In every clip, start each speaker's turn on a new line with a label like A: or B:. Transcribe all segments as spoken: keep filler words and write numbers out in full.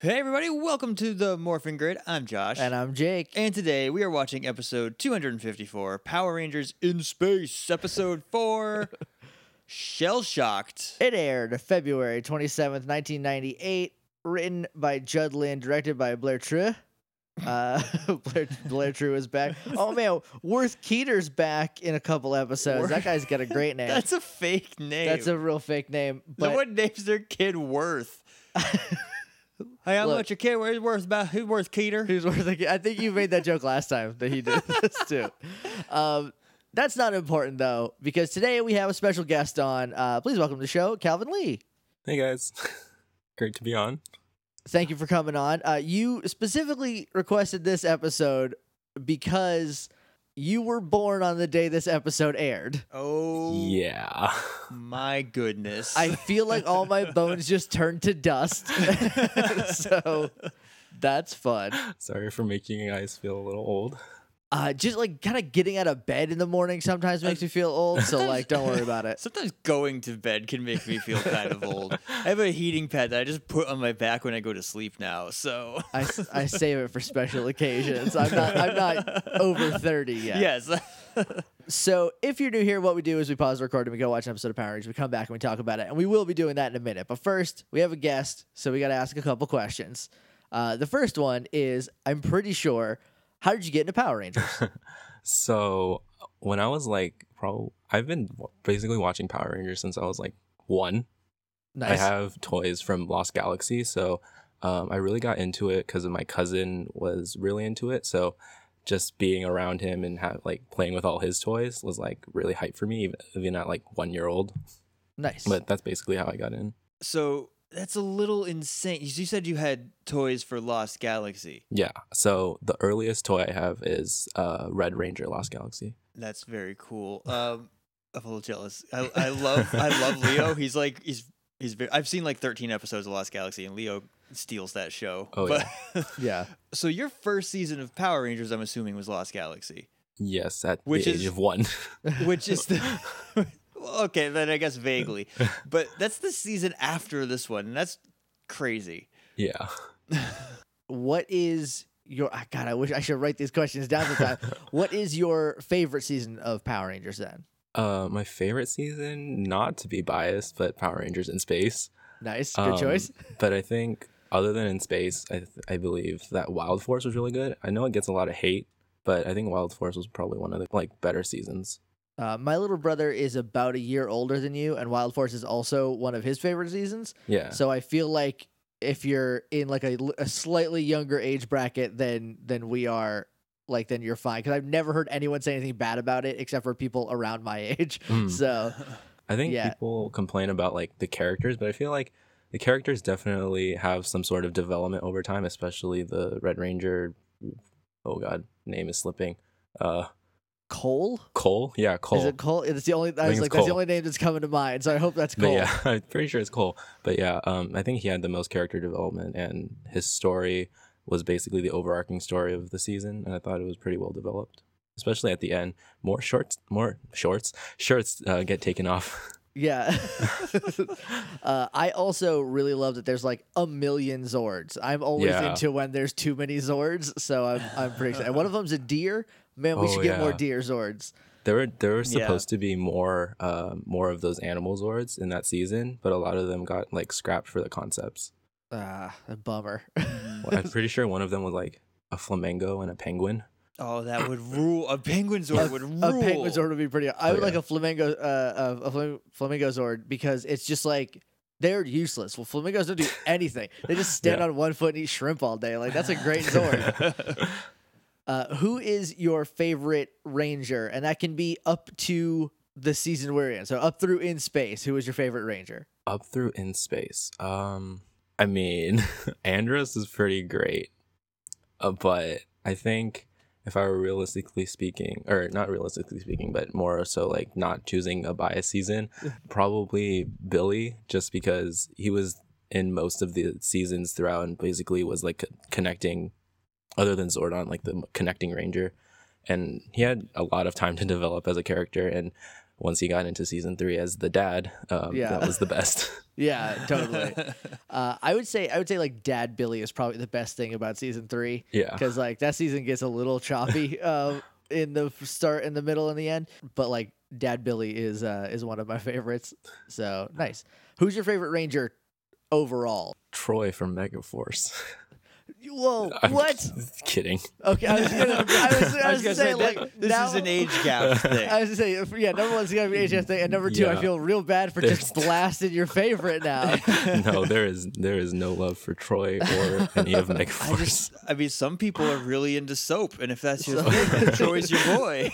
A: Hey everybody, welcome to the Morphin Grid. I'm Josh.
B: And I'm Jake.
A: And today we are watching episode two hundred fifty-four, Power Rangers in Space, episode four, Shell Shocked.
B: It aired February twenty-seventh, nineteen ninety-eight, written by Judd Lynn, directed by Blair True. Uh, Blair, Blair True is back. Oh man, Worth Keeter's back in a couple episodes. That guy's got a great name.
A: That's a fake name.
B: That's a real fake name. But
A: no one names their kid Worth. Hey, how
B: Look.
A: much your kid who's worth about who's worth Keeter?
B: Who's Worth? I think you made that joke last time that he did this too. Um, that's not important though, because today we have a special guest on. Uh, please welcome to the show, Calvin Lee.
C: Hey guys, great to be on.
B: Thank you for coming on. Uh, you specifically requested this episode because you were born on the day this episode aired.
A: Oh,
C: Yeah.
A: my goodness.
B: I feel like all my bones just turned to dust. So that's fun.
C: Sorry for making you guys feel a little old.
B: Uh, just like kind of getting out of bed in the morning sometimes makes me feel old. So like, don't worry about it.
A: Sometimes going to bed can make me feel kind of old. I have a heating pad that I just put on my back when I go to sleep now. So
B: I, I save it for special occasions. I'm not I'm not over thirty yet.
A: yes.
B: So if you're new here, what we do is we pause the recording, we go watch an episode of Power Rangers, we come back and we talk about it, and we will be doing that in a minute. But first, we have a guest, so we got to ask a couple questions. Uh, the first one is, I'm pretty sure, how did you get into Power Rangers?
C: So when I was like, probably, I've been basically watching Power Rangers since I was like one.
B: Nice.
C: I have toys from Lost Galaxy, so um, I really got into it because my cousin was really into it. So just being around him and have, like playing with all his toys was like really hype for me, even, even at like one year old.
B: Nice.
C: But that's basically how I got in.
A: So that's a little insane. You said you had toys for Lost Galaxy.
C: Yeah. So the earliest toy I have is uh, Red Ranger Lost Galaxy.
A: That's very cool. Um, I'm a little jealous. I, I love I love Leo. He's like he's he's very, I've seen like thirteen episodes of Lost Galaxy, and Leo steals that show.
C: Oh,
A: but, yeah.
B: yeah.
A: So your first season of Power Rangers, I'm assuming, was Lost Galaxy,
C: Yes, at
A: Which
C: the
A: is-
C: age of one.
A: which is the well, okay. Then I guess vaguely, but that's the season after this one, and that's crazy.
C: Yeah.
B: What is your, ah, God, I wish I should write these questions down sometime. What is your favorite season of Power Rangers then?
C: Uh, my favorite season, not to be biased, but Power Rangers in Space.
B: Nice. Good
C: Um,
B: choice.
C: But I think other than in Space, I th- I believe that Wild Force was really good. I know it gets a lot of hate, but I think Wild Force was probably one of the like better seasons.
B: Uh, my little brother is about a year older than you, and Wild Force is also one of his favorite seasons.
C: Yeah.
B: So I feel like if you're in like a, a slightly younger age bracket than than we are, like then you're fine. Because I've never heard anyone say anything bad about it except for people around my age.
C: Mm.
B: So
C: I think
B: yeah.
C: people complain about like the characters, but I feel like the characters definitely have some sort of development over time, especially the Red Ranger. Oh God, name is slipping. Uh,
B: Cole.
C: Cole. Yeah, Cole.
B: Is it Cole? It's the only. I,
C: I
B: was
C: think
B: like,
C: it's
B: that's the
C: Cole.
B: only name that's coming to mind. So I hope that's
C: But
B: Cole.
C: yeah, I'm pretty sure it's Cole. But yeah, um, I think he had the most character development, and his story was basically the overarching story of the season, and I thought it was pretty well developed, especially at the end. More shorts, more shorts, shirts uh, get taken off.
B: Yeah. uh, I also really love that there's like a million Zords. I'm always
C: Yeah.
B: into when there's too many Zords, so I'm I'm pretty excited. One of them's a deer. Man, we
C: Oh,
B: should get more
C: yeah.
B: deer Zords.
C: There were there were
A: Yeah.
C: supposed to be more uh, more of those animal Zords in that season, but a lot of them got like scrapped for the concepts.
B: Ah, a bummer.
C: Well, I'm pretty sure one of them was like a flamingo and a penguin.
A: Oh, that would rule. A penguin Zord would rule.
B: A penguin Zord would be pretty. I
C: Oh,
B: would like
C: yeah.
B: a flamingo, uh, a flam- flamingo Zord because it's just like they're useless. Well, flamingos don't do anything. They just stand
C: Yeah.
B: on one foot and eat shrimp all day. Like that's a great Zord. Uh, who is your favorite Ranger? And that can be up to the season we're in. So up through In Space, who is your favorite Ranger?
C: Up through in space. Um, I mean, Andros is pretty great, uh, but I think if I were realistically speaking, or not realistically speaking, but more so like not choosing a bias season, probably Billy, just because he was in most of the seasons throughout and basically was like connecting, other than Zordon, like the connecting Ranger, and he had a lot of time to develop as a character. And once he got into season three as the dad, um,
B: Yeah.
C: that was the best.
B: Yeah, totally. uh, I would say I would say like Dad Billy is probably the best thing about season three.
C: Yeah.
B: because like that season gets a little choppy um, in the f- start, in the middle, and the end. But like Dad Billy is uh, is one of my favorites. So nice. Who's your favorite Ranger overall?
C: Troy from Megaforce.
B: Whoa,
C: I'm
B: what?
C: kidding.
B: Okay, I was gonna, I was, I
A: I
B: was
A: was gonna
B: gonna
A: say
B: say
A: that,
B: like
A: this
B: now,
A: is an age gap thing.
B: I was gonna say yeah, number one's gonna be H S thing, and number two, I
C: Yeah.
B: feel real bad for just blasting your favorite now.
C: No, there is there is no love for Troy or any of
A: I
C: Megaforce.
A: just, I mean, some people are really into soap, and if that's your thing, then Troy's your boy.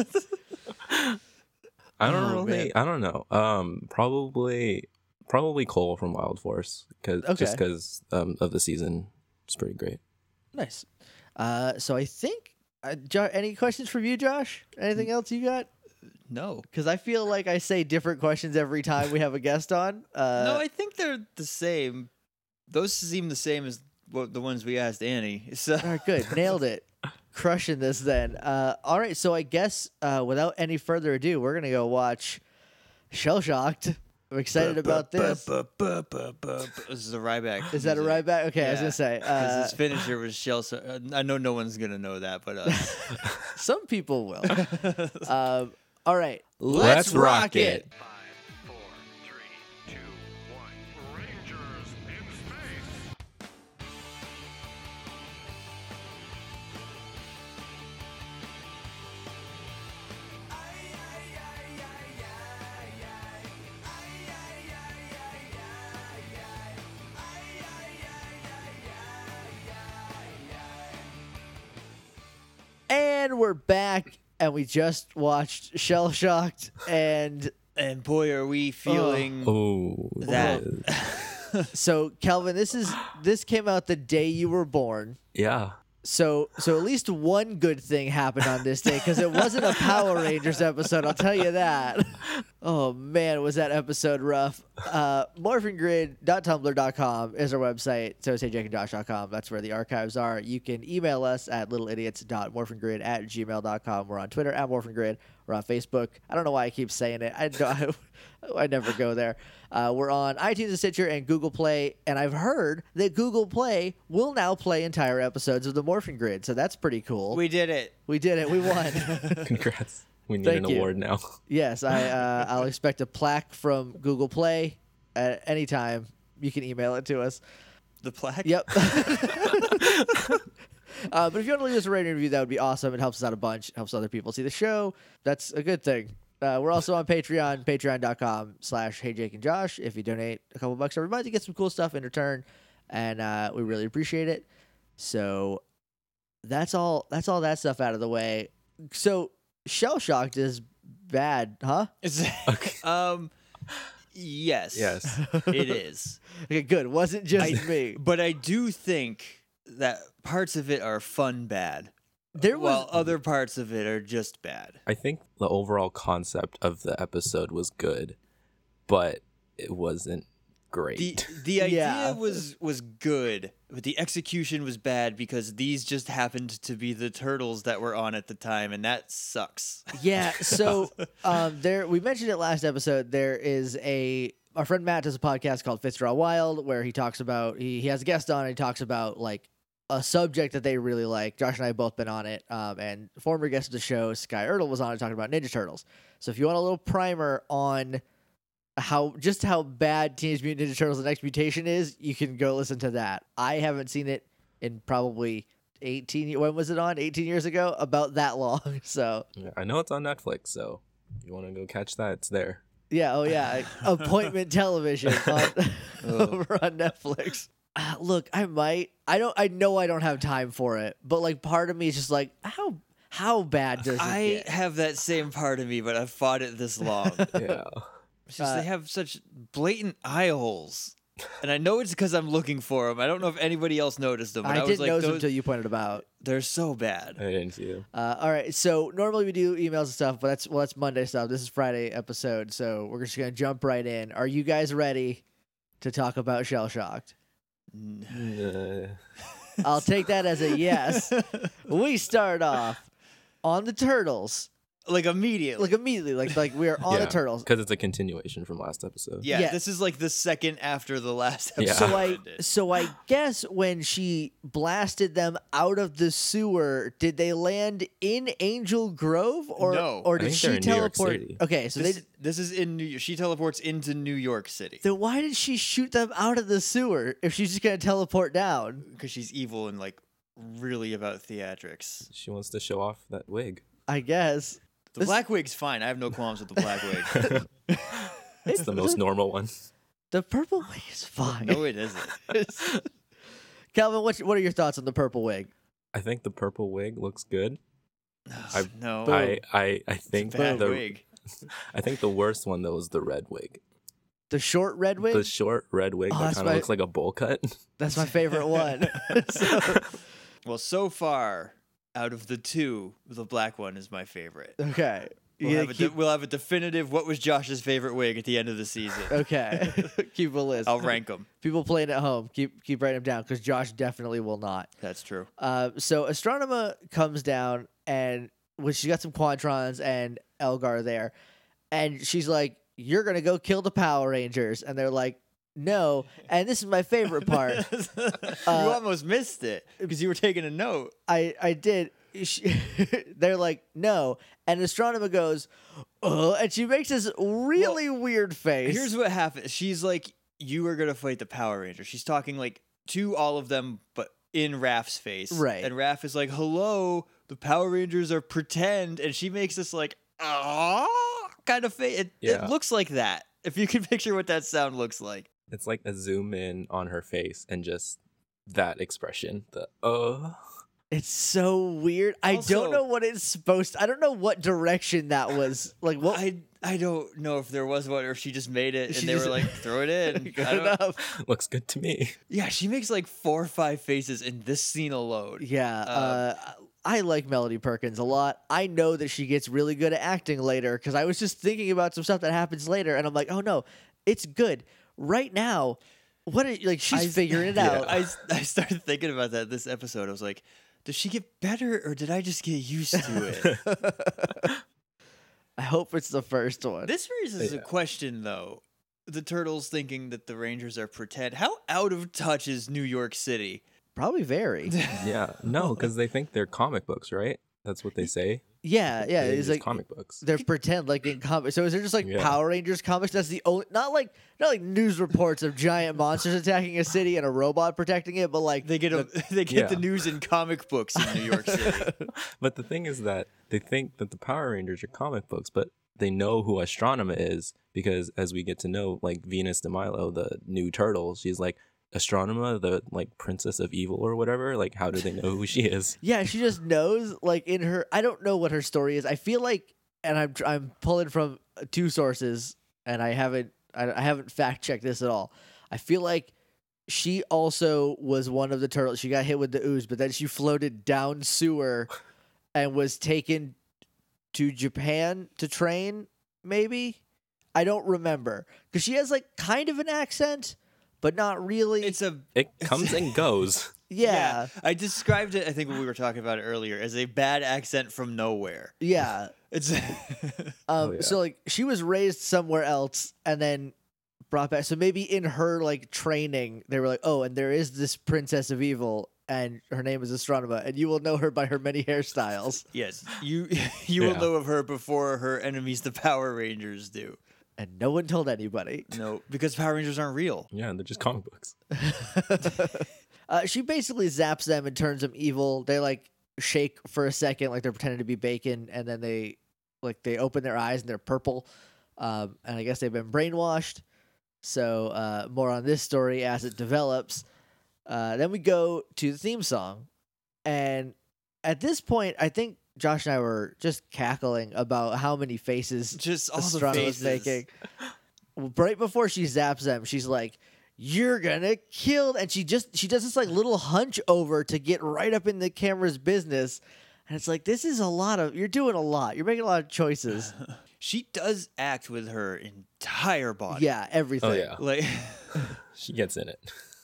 C: I don't
B: Oh,
C: really.
B: man.
C: I don't know. Um, probably probably Cole from Wild Force, because
B: Okay.
C: just because um, of the season, it's pretty great.
B: Nice. Uh, so I think, uh, jo- any questions from you, Josh? Anything else you got?
A: No.
B: Because I feel like I say different questions every time we have a guest on. Uh,
A: No, I think they're the same. Those seem the same as what the ones we asked Annie. So
B: all right, good. Nailed it. Crushing this then. Uh, all right, so I guess uh, without any further ado, we're going to go watch Shell Shocked. I'm excited about this.
A: This is a Ryback.
B: Is that a
A: music.
B: Ryback? Okay, I was
A: Yeah.
B: going to say.
A: 'Cause
B: Uh,
A: his finisher was shell. So, uh, I know no one's gonna know that, but uh,
B: some people will. um, all right,
C: Let's rock it.
D: Five, four, three, two, one. Rangers in space.
B: And we're back, and we just watched Shell Shocked, and
A: and boy, are we feeling
C: Oh,
A: that.
B: so Calvin, this is this came out the day you were born.
C: yeah.
B: So so at least one good thing happened on this day, because it wasn't a Power Rangers episode, I'll tell you that. Oh man, was that episode rough. Uh, morphin grid dot tumblr dot com is our website. So is hey jake and josh dot com. That's where the archives are. You can email us at littleidiots dot morphingrid at gmail dot com. We're on Twitter at morphingrid. We're on Facebook. I don't know why I keep saying it. I don't, I never go there. Uh, we're on iTunes and Stitcher and Google Play, and I've heard that Google Play will now play entire episodes of the Morphin Grid, so that's pretty cool.
A: We did it.
B: We did it. We won.
C: Congrats. We need
B: Thank
C: an
B: you.
C: award now.
B: Yes, I uh, I'll expect a plaque from Google Play at any time. You can email it to us.
A: The plaque.
B: Yep. uh, but if you want to leave us a rating review, that would be awesome. It helps us out a bunch. It helps other people see the show. That's a good thing. Uh, we're also on Patreon, patreon dot com slash hey jake and josh. If you donate a couple bucks every month, you get some cool stuff in return, and uh, we really appreciate it. So that's all. That's all that stuff out of the way. So Shell Shocked is bad, huh?
A: It's- um. Yes.
C: Yes.
A: It is.
B: Okay, good. Wasn't just
A: I-
B: me.
A: But I do think that parts of it are fun bad,
B: There was
A: while other parts of it are just bad.
C: I think the overall concept of the episode was good, but it wasn't great.
A: The the idea
B: Yeah.
A: was was good, but the execution was bad because these just happened to be the turtles that were on at the time, and that sucks.
B: Yeah, so um, there we mentioned it last episode. There is a our friend Matt does a podcast called Fits Draw Wild where he talks about he, he has a guest on and he talks about like a subject that they really like. Josh and I have both been on it, um, and former guest of the show Sky Ertl was on it talking about Ninja Turtles. So if you want a little primer on how just how bad Teenage Mutant Ninja Turtles: The Next Mutation is, you can go listen to that. I haven't seen it in probably eighteen. When was it on? eighteen years ago. About that long. So.
C: Yeah, I know it's on Netflix, so if you want to go catch that, it's there.
B: Yeah, oh yeah, appointment television on, over on Netflix. Uh, look, I might. I don't. I know I don't have time for it, but like, part of me is just like, how how bad does it
A: I
B: get?
A: have that same part of me, but I've fought it this long.
C: Yeah.
A: It's just
B: Uh,
A: they have such blatant eye holes, and I know it's because I'm looking for them. I don't know if anybody else noticed them. But
B: I
A: I,
B: didn't
A: was like,
B: notice
A: those,
B: until you pointed them out.
A: they're so bad.
C: I didn't see you.
B: Uh, all right, so normally we do emails and stuff, but that's well, that's Monday stuff. This is Friday episode, so we're just gonna jump right in. Are you guys ready to talk about Shell Shocked?
C: Uh,
B: I'll take that as a yes. We start off on the Turtles.
A: like immediately.
B: like immediately, like like we are on the turtles.
C: because it's a continuation from last episode.
A: yeah,
B: yeah.
A: this is like the second after the last
C: Yeah.
A: episode.
B: So I
A: ended.
B: so I guess when she blasted them out of the sewer, did they land in Angel Grove or
A: No.
B: or
C: I
B: did
C: think
B: she
C: they're in New York
B: teleport?
C: City.
B: Okay, so
A: this,
B: they
A: this is in New York. She teleports into New York City
B: then why did she shoot them out of the sewer if she's just gonna teleport down?
A: because she's evil and like really about theatrics.
C: She wants to show off that wig.
B: I guess.
A: The
B: This-
A: black wig's fine. I have no qualms with the black wig.
C: It's the most normal one.
B: The purple wig is fine.
A: no, it isn't.
B: Calvin, what what are your thoughts on the purple wig?
C: I think the purple wig looks good. I-
A: no,
B: Boom.
C: I, I, I think
A: bad
C: the
A: wig.
C: I think the worst one though is the red wig.
B: The short red wig?
C: The short red wig
B: Oh,
C: that
B: that's
C: kind of
B: my-
C: looks like a bowl cut.
B: That's my favorite one. So-
A: Well, so far out of the two, the black one is my favorite.
B: okay.
A: We'll,
B: Yeah,
A: have, a de-
B: keep-
A: we'll have a definitive what was Josh's favorite wig at the end of the season.
B: okay. keep a list.
A: I'll rank them.
B: People playing at home, keep keep writing them down because Josh definitely will not.
A: That's true.
B: Uh, so Astronema comes down and when she's got some Quantrons and Elgar there, and she's like, "You're gonna go kill the Power Rangers," and they're like, "No." And this is my favorite part.
A: you
B: Uh,
A: almost missed it because you were taking a note.
B: I I did. She, they're like, "No," and Astronema goes, "Oh," and she makes this really weird face.
A: Here's what happens. She's like, you are going to fight the Power Rangers. She's talking like to all of them, but in Raph's face.
B: Right.
A: And Raph is like, hello, the Power Rangers are pretend. And she makes this like, ah, kind of face. It,
C: Yeah.
A: it looks like that. If you can picture what that sound looks like.
C: It's like a zoom in on her face and just that expression. The uh
B: It's so weird. I
A: Also-
B: don't know what it's supposed to, I don't know what direction that was. Like what
A: I I don't know if there was one or if she just made it and
B: She
A: they
B: just-
A: were like, throw it in.
B: good
A: I don't-
B: enough.
C: looks good to me.
A: Yeah, she makes like four or five faces in this scene alone.
B: Yeah,
A: Um,
B: uh I like Melody Perkins a lot. I know that she gets really good at acting later because I was just thinking about some stuff that happens later and I'm like, "Oh no, it's good." Right now, what are, like she's
A: I-
B: figuring it
C: Yeah.
B: out.
A: I, I started thinking about that this episode. I was like, does she get better or did I just get used to it?
B: I hope it's the first one.
A: This raises a
C: Yeah.
A: question, though. The Turtles thinking that the Rangers are pretend. How out of touch is New York City?
B: Probably very.
C: Yeah, no, because they think they're comic books, right? That's what they say.
B: Yeah, yeah.
C: They're
B: It's
C: just
B: like
C: comic books.
B: they're pretend like in comics. So is there just like
C: Yeah.
B: Power Rangers comics? That's the only not like not like news reports of giant monsters attacking a city and a robot protecting it, but like
A: They get a, they get the
C: Yeah.
A: news in comic books in New York City.
C: But the thing is that they think that the Power Rangers are comic books, but they know who Astronema is because as we get to know, like Venus de Milo, the new turtle, she's like Astronema, the like princess of evil or whatever. Like, how do they know who she is?
B: yeah, she just knows like in her. I don't know what her story is. I feel like, and I'm I'm pulling from two sources, and I haven't I, I haven't fact checked this at all. I feel like she also was one of the turtles. She got hit with the ooze, but then she floated down sewer and was taken to Japan to train. Maybe I don't remember because she has like kind of an accent, but not really.
A: It's a
C: It comes and goes.
B: yeah,
A: I described it. I think when we were talking about it earlier as a bad accent from nowhere.
B: yeah.
A: It's
B: Um,
C: Oh, yeah.
B: So like she was raised somewhere else and then brought back. So maybe in her like training, they were like, oh, and there is this princess of evil, and her name is Astronema, and you will know her by her many hairstyles.
A: yes, you you will
C: Yeah.
A: know of her before her enemies, the Power Rangers, do.
B: And no one told anybody.
A: No, because Power Rangers aren't real.
C: Yeah, they're just comic books.
B: uh, she basically zaps them and turns them evil. They like shake for a second, like they're pretending to be bacon, and then they like they open their eyes and they're purple. Um, and I guess they've been brainwashed. So uh, more on this story as it develops. Uh, then we go to the theme song, and at this point, I think Josh and I were just cackling about how many faces
A: Just all the
B: Estrada was
A: faces.
B: making. Right before she zaps them, she's like, "You're gonna kill," and she just she does this like little hunch over to get right up in the camera's business, and it's like this is a lot of you're doing a lot, you're making a lot of choices.
A: She does act with her entire body.
B: Yeah, everything.
C: Oh yeah,
A: Like
C: she gets in it.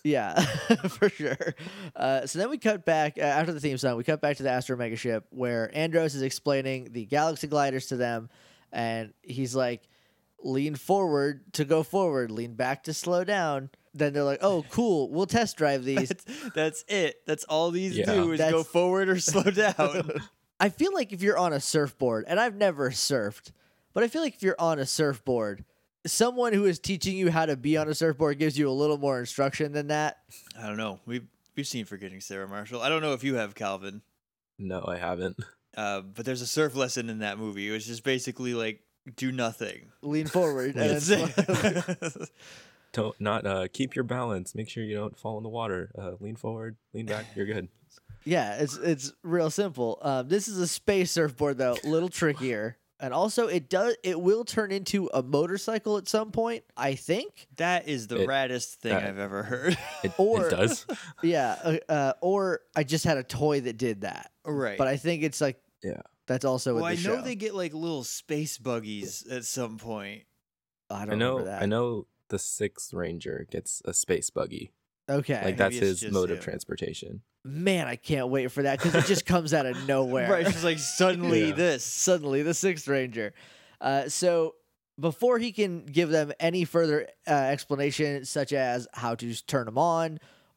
B: Yeah, for sure. Uh, so then we cut back uh, after the theme song. We cut back to the Astro Mega ship where Andros is explaining the Galaxy gliders to them, and he's like, "Lean forward to go forward, lean back to slow down." Then they're like, "Oh, cool, we'll test drive these."
A: That's, that's it. That's all these
C: Yeah.
A: do is go
B: That's-
A: forward or slow down.
B: I feel like if you're on a surfboard, and I've never surfed, but I feel like if you're on a surfboard, someone who is teaching you how to be on a surfboard gives you a little more instruction than that.
A: I don't know. We've we've seen Forgetting Sarah Marshall. I don't know if you have, Calvin.
C: No, I haven't.
A: Uh, but there's a surf lesson in that movie. It was just basically like do nothing.
B: Lean forward. and
A: That's
B: then
A: it.
C: Don't not uh keep your balance. Make sure you don't fall in the water. Uh, lean forward, lean back. You're good.
B: Yeah, it's it's real simple. Um, this is a space surfboard though, a little trickier, and also it does it will turn into a motorcycle at some point. I think.
A: That is the
C: It-
A: raddest thing
C: that-
A: I've ever heard.
C: It,
B: Or-
C: it does.
B: Yeah, uh, uh, or I just had a toy that did that,
A: right.
B: but I think it's like
C: Yeah.
B: that's also
A: well,
B: in
A: I
B: the
A: know
B: show.
A: they get like little space buggies at some point.
B: I don't
C: I know.
B: remember that.
C: I know the sixth ranger gets a space buggy.
B: Okay,
C: Like
A: Maybe
C: that's
A: it's
C: his
A: just
C: mode of
A: him.
C: transportation.
B: man, I can't wait for that because it just comes out of nowhere.
A: Right. It's just like suddenly
C: Yeah.
A: this.
B: Suddenly, the Sixth Ranger. Uh, so before he can give them any further uh, explanation, such as how to just turn them on,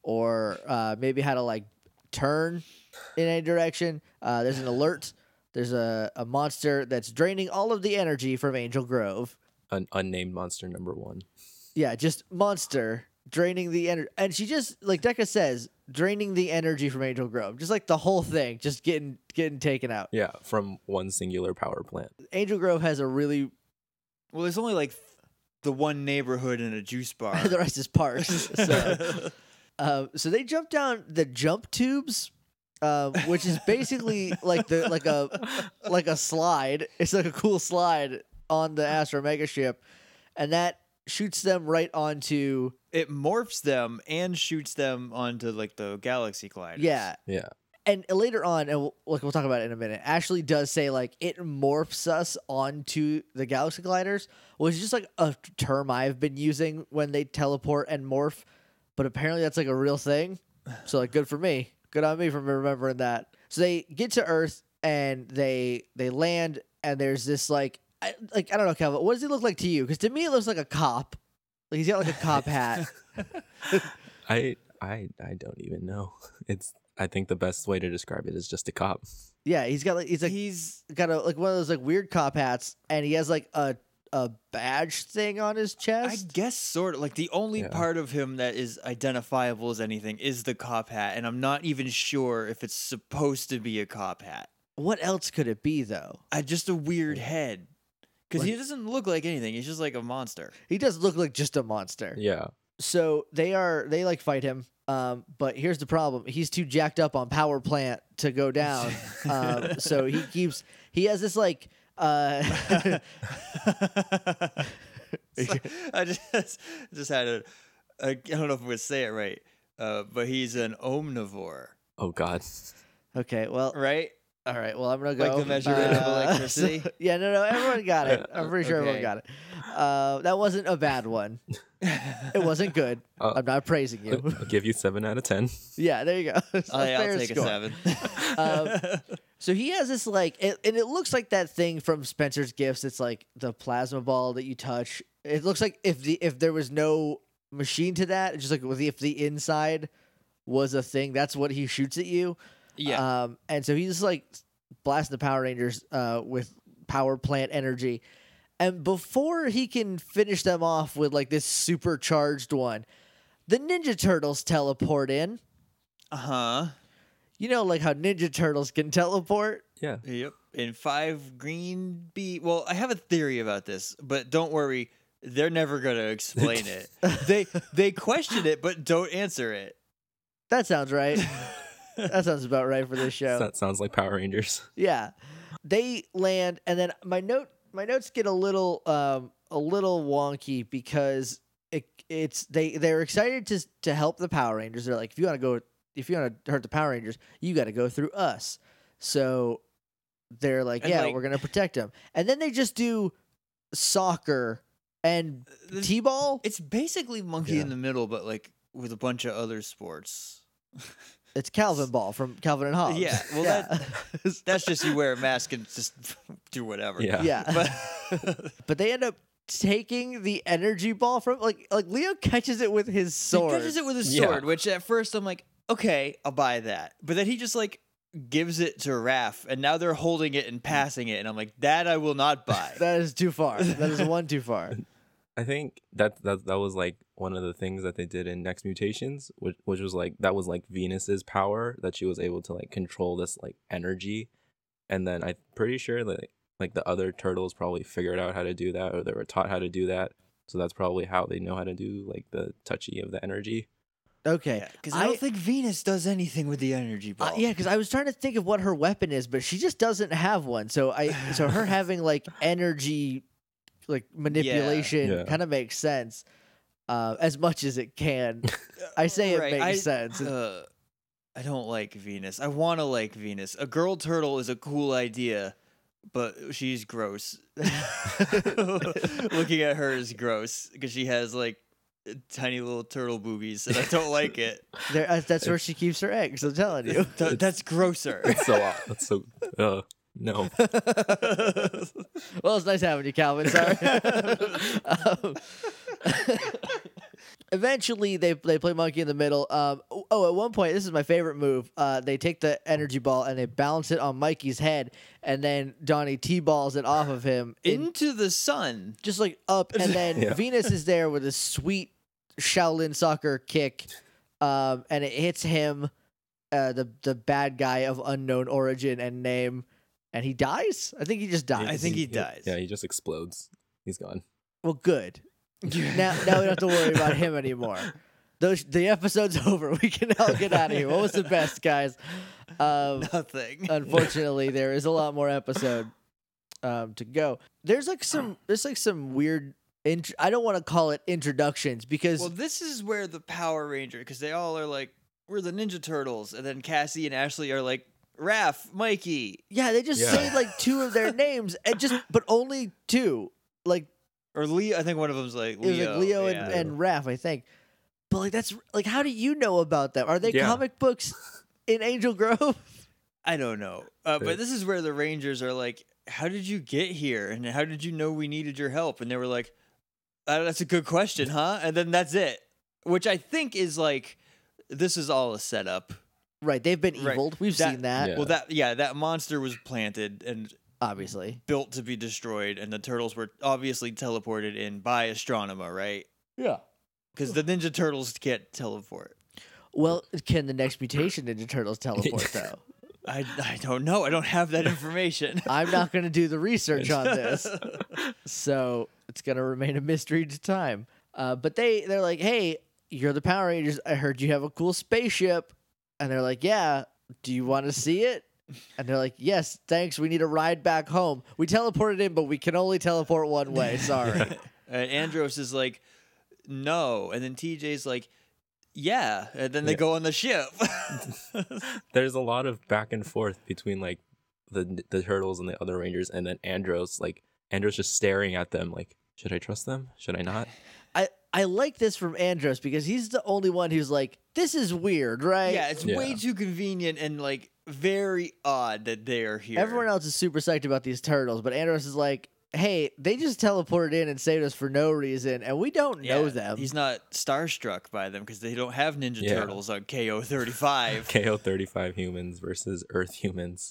B: or uh, maybe how to like turn in any direction, uh, there's an alert. There's a, a monster that's draining all of the energy from Angel Grove.
C: An unnamed monster number one.
B: Yeah, just monster draining the energy. And she just, like Decca says, draining the energy from Angel Grove. Just like the whole thing, just getting getting taken out.
C: Yeah, from one singular power plant.
B: Angel Grove has a really,
A: Well, there's only like the one neighborhood and a juice bar.
B: the rest is parks. So, uh, so they jump down the jump tubes, um, which is basically like the like a like a slide. It's like a cool slide on the Astro Mega ship, and that shoots them right onto
A: It morphs them and shoots them onto like the galaxy gliders.
B: yeah.
C: Yeah.
B: And later on, and we'll, look, we'll talk about it in a minute. Ashley does say like it morphs us onto the galaxy gliders, which is just like a term I've been using when they teleport and morph, but apparently that's like a real thing. So like, good for me, good on me for remembering that. So they get to Earth and they they land, and there's this like I, like I don't know, Calvin, what does he look like to you? Because to me, it looks like a cop. Like he's got like a cop hat.
C: I I I don't even know. It's I think the best way to describe it is just a cop.
B: Yeah, he's got like he's like
A: He's
B: got a like one of those like weird cop hats, and he has like a a badge thing on his
A: I
B: chest.
A: guess sort of like the only
C: Yeah.
A: part of him that is identifiable as anything is the cop hat, and I'm not even sure if it's supposed to be a cop hat.
B: What else could it be though?
A: I just a weird head. Because he
B: Like-
A: doesn't look like anything. He's just like a monster.
B: He does look like just a monster.
C: Yeah.
B: So they are they like fight him. Um, but here's the problem: he's too jacked up on power plant to go down. um, so he keeps he has this like uh,
A: I just just had a, a I don't know if I'm gonna say it right, uh, but he's an omnivore,
C: Oh God.
B: okay, well,
A: right?
B: all right, well, I'm gonna go
A: Like the measurement of
B: uh,
A: electricity?
B: so- yeah, no, no, everyone got it. I'm pretty sure everyone
A: Okay.
B: got it. Uh, that wasn't a bad one. It wasn't good.
C: Uh,
B: I'm not praising you.
C: I'll give you seven out of ten.
B: Yeah, there you go. It's a
A: Oh, yeah,
B: fair
A: I'll take
B: score.
A: a seven.
B: Um, So he has this like, it, and it looks like that thing from Spencer's Gifts. It's like the plasma ball that you touch. It looks like if the if there was no machine to that, it's just like with the, if the inside was a thing, that's what he shoots at you.
A: yeah,
B: Um, and so he's just like blasting the Power Rangers uh, with power plant energy. And before he can finish them off with like this supercharged one, the Ninja Turtles teleport in.
A: uh huh.
B: You know, like how Ninja Turtles can teleport.
C: Yeah.
A: Yep. In five green B. Well, I have a theory about this, but don't worry, they're never gonna explain it. They they question it, but don't answer it.
B: That sounds right. That sounds about right for this show.
C: That sounds like Power Rangers.
B: Yeah, they land, and then my note, my notes get a little, um, a little wonky because it, it's they they're excited to to help the Power Rangers. They're like, if you want to go, if you want to hurt the Power Rangers, you got to go through us. So they're like,
A: And,
B: yeah,
A: like-
B: we're gonna protect them, and then they just do soccer and
A: This-
B: t-ball.
A: It's basically monkey
C: Yeah.
A: in the middle, but like with a bunch of other sports.
B: It's Calvin Ball from Calvin and Hobbes.
A: Yeah, well,
B: yeah.
A: That, that's just you wear a mask and just do whatever.
C: Yeah.
B: yeah.
A: But
B: But they end up taking the energy ball from like like Leo catches it with his sword.
A: he catches it with his
C: Yeah.
A: sword, which at first I'm like, okay, I'll buy that. But then he just like gives it to Raph, and now they're holding it and passing it, and I'm like, that I will not buy.
B: That is too far. That is one too far.
C: I think that that that was like one of the things that they did in Next Mutations, which which was like that was like Venus's power, that she was able to like control this like energy, and then I'm pretty sure that like the other turtles probably figured out how to do that, or they were taught how to do that. So that's probably how they know how to do like the touchy of the energy.
B: Okay.
A: Because I, don't think Venus does anything with the energy ball.
B: Uh, yeah, because I was trying to think of what her weapon is, but she just doesn't have one. So I, so her having like energy, like manipulation,
C: Yeah.
B: kind of makes sense, uh, as much as it can. I say it
A: Right,
B: makes
A: I-
B: sense.
A: Uh, I don't like Venus. I want to like Venus. A girl turtle is a cool idea, but she's gross. Looking at her is gross because she has like tiny little turtle boobies, and I don't like it.
B: There, uh, that's where she keeps her eggs. I'm telling you.
A: Th- that's grosser.
C: It's so that's so uh no.
B: Well, it's nice having you, Calvin. Sorry. um, eventually, they they play monkey in the middle. Um, oh, at one point, this is my favorite move. Uh, they take the energy ball and they balance it on Mikey's head, and then Donnie t-balls it off of him in,
A: Into the sun.
B: just like up, and then
C: Yeah.
B: Venus is there with a sweet Shaolin soccer kick, um, and it hits him, uh, the the bad guy of unknown origin and name, and he dies. I think he just dies.
A: I think he dies.
C: Yeah, he just explodes. He's gone.
B: Well, good. Now, now we don't have to worry about him anymore. Those the episode's over. We can all get out of here. What was the best, guys? Um,
A: Nothing.
B: unfortunately, there is a lot more episode um, to go. There's like some. There's like some weird. Int- I don't want to call it introductions because
A: Well, this is where the Power Ranger, because they all are like, we're the Ninja Turtles, and then Cassie and Ashley are like, Raph, Mikey,
B: yeah, they just
C: Yeah.
B: say like two of their names and just, but only two. Like
A: or Leo. I think one of them's like
B: it was
A: Leo.
B: like Leo
A: yeah.
B: and, and Raph, I think. But like that's like, how do you know about them? Are they
C: Yeah.
B: comic books in Angel Grove?
A: I don't know. Uh,
C: Right.
A: but this is where the Rangers are like, how did you get here? And how did you know we needed your help? And they were like, uh, that's a good question, huh? And then that's it. Which I think is like, this is all a setup.
B: Right, they've been
A: Right.
B: eviled. We've
A: That-
B: seen that,
C: Yeah.
A: Well, that, yeah, that monster was planted and
B: obviously.
A: built to be destroyed, and the turtles were obviously teleported in by Astronema, right?
B: Yeah.
A: Because the Ninja Turtles can't teleport.
B: Well, can the next mutation Ninja Turtles teleport though?
A: I, I don't know. I don't have that information.
B: I'm not going to do the research on this, so it's going to remain a mystery to time. Uh, but they they're like, hey, you're the Power Rangers. I heard you have a cool spaceship, and they're like, yeah. Do you want to see it? And they're like, yes, thanks. We need a ride back home. We teleported in, but we can only teleport one way. Sorry.
A: And Andros is like, no. And then T J's like, yeah. And then they
C: Yeah.
A: go on the ship.
C: There's a lot of back and forth between like the the turtles and the other rangers, and then Andros like Andros just staring at them like, should I trust them? Should I not?
B: I, I like this from Andros because he's the only one who's like, this is weird, right?
A: yeah, it's
C: Yeah.
A: way too convenient and like very odd that they are here.
B: Everyone else is super psyched about these turtles, but Andros is like, hey, they just teleported in and saved us for no reason, and we don't
A: Yeah,
B: know them.
A: He's not starstruck by them because they don't have Ninja
C: Yeah.
A: Turtles on K O thirty-five.
C: K O thirty-five humans versus Earth humans.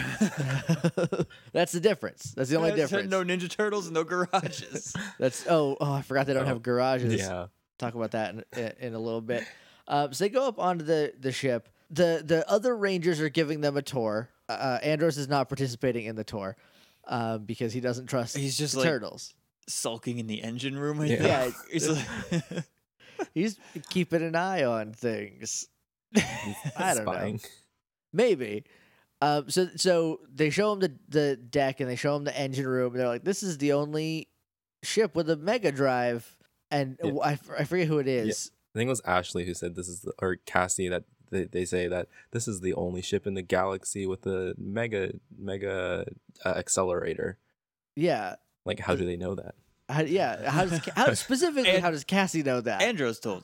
B: That's the difference. That's the only
A: That's-
B: difference.
A: No Ninja Turtles and no garages.
B: That's oh oh I forgot they don't
C: Oh,
B: have garages.
C: Yeah.
B: Talk about that in, in a little bit. Um, so they go up onto the, the ship. The the other Rangers are giving them a tour. Uh, Andros is not participating in the tour um, because he doesn't trust
A: He's just
B: the
A: like
B: turtles.
A: sulking in the engine room. I
C: Yeah.
A: think.
B: Yeah.
A: He's like,
B: He's keeping an eye on things. I don't know.
C: Spying.
B: Maybe. Um, so so they show him the, the deck and they show him the engine room. And they're like, this is the only ship with a mega drive. And
C: Yeah.
B: I, f- I forget who it is.
C: I think it was Ashley who said this is the, or Cassie, that they, they say that this is the only ship in the galaxy with a mega mega uh, accelerator.
B: Yeah.
C: Like, how do they know that?
B: How, yeah. How does Ca- how, specifically
A: And-
B: how does Cassie know that?
A: Andros told them.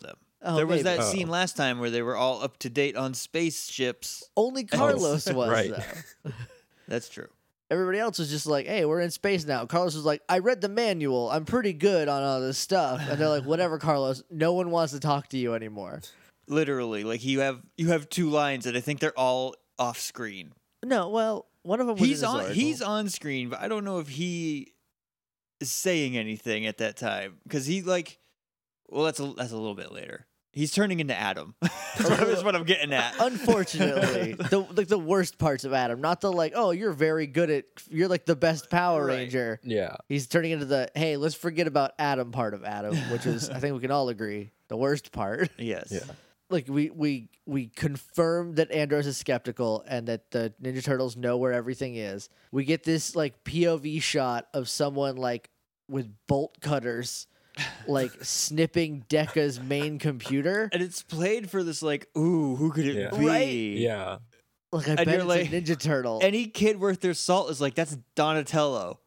B: Oh,
A: there was
B: maybe.
A: that
C: Oh.
A: scene last time where they were all up to date on spaceships.
B: Only Carlos was
C: right.
B: though.
A: That's true.
B: Everybody else was just like, "Hey, we're in space now." Carlos was like, "I read the manual. I'm pretty good on all this stuff." And they're like, "Whatever, Carlos. No one wants to talk to you anymore."
A: Literally, like you have you have two lines, and I think they're all off screen.
B: No, well, one of them was
A: He's
B: in his
A: on
B: article.
A: he's on screen, but I don't know if he is saying anything at that time because he like. Well, that's a that's a little bit later. He's turning into Adam. That's what I'm getting at.
B: Unfortunately, the like the worst parts of Adam, not the like, "Oh, you're very good at, you're like the best Power
A: Right.
B: Ranger."
C: Yeah.
B: He's turning into the, "Hey, let's forget about Adam" part of Adam, which is, I think we can all agree, the worst part.
A: Yes.
C: Yeah.
B: Like we we we confirm that Andros is skeptical and that the Ninja Turtles know where everything is. We get this like P O V shot of someone like with bolt cutters, like snipping Deca's main computer.
A: And it's played for this like, ooh, who could it
C: Yeah.
A: be?
B: Right?
C: Yeah.
B: Like I
A: And
B: bet
A: you're
B: it's
A: like-
B: a Ninja Turtle.
A: Any kid worth their salt is like, that's Donatello.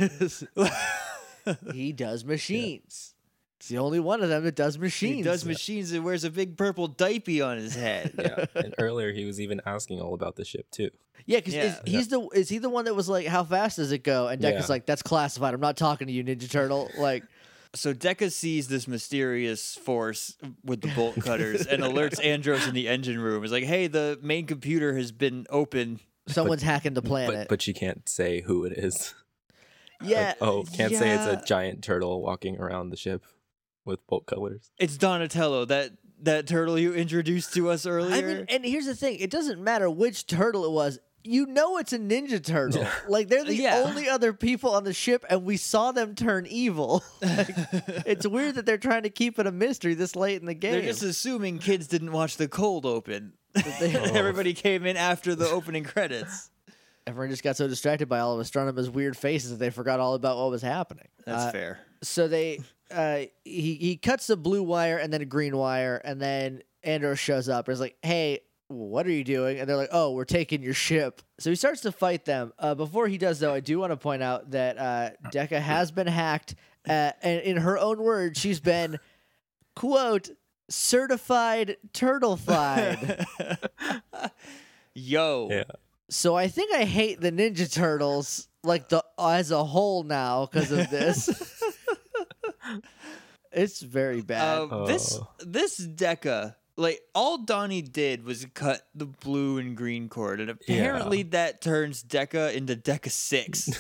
B: He does machines. It's the only one of them that does machines.
A: He does machines and wears a big purple diaper on his head.
C: Yeah. And earlier he was even asking all about the ship too.
B: Yeah, because
A: Yeah.
B: he's the is he the one that was like, "How fast does it go?" And Deca's
C: Yeah.
B: like, "That's classified. I'm not talking to you, Ninja Turtle." Like,
A: So Deca sees this mysterious force with the bolt cutters and alerts Andros in the engine room. He's like, hey, the main computer has been open.
B: someone's hacking the planet.
C: But but she can't say who it is.
B: yeah,
C: Like, oh, can't say it's
A: yeah.
C: a giant turtle walking around the ship with bolt colors.
A: It's Donatello, that that turtle you introduced to us earlier.
B: I mean, and here's the thing: it doesn't matter which turtle it was. You know it's a Ninja Turtle.
C: Yeah.
B: Like they're the
A: Yeah.
B: only other people on the ship, and we saw them turn evil. Like, it's weird that they're trying to keep it a mystery this late in the game.
A: They're just assuming kids didn't watch the cold open.
B: they-
A: Everybody came in after the opening credits.
B: Everyone just got so distracted by all of Astronoma's weird faces that they forgot all about what was happening.
A: That's
B: Uh,
A: fair.
B: So they, uh, he he cuts a blue wire and then a green wire, and then Andros shows up and is like, "Hey, what are you doing?" And they're like, "Oh, we're taking your ship." So he starts to fight them. Uh, before he does, though, I do want to point out that uh, Deca has been hacked, uh, and in her own words, she's been, quote, certified turtleified.
A: Yo.
C: Yeah.
B: So I think I hate the Ninja Turtles like the as a whole now because of this. It's very bad.
A: Um, This
C: Oh.
A: this Deca, like all Donnie did was cut the blue and green cord, and apparently that turns Deca into Deca six.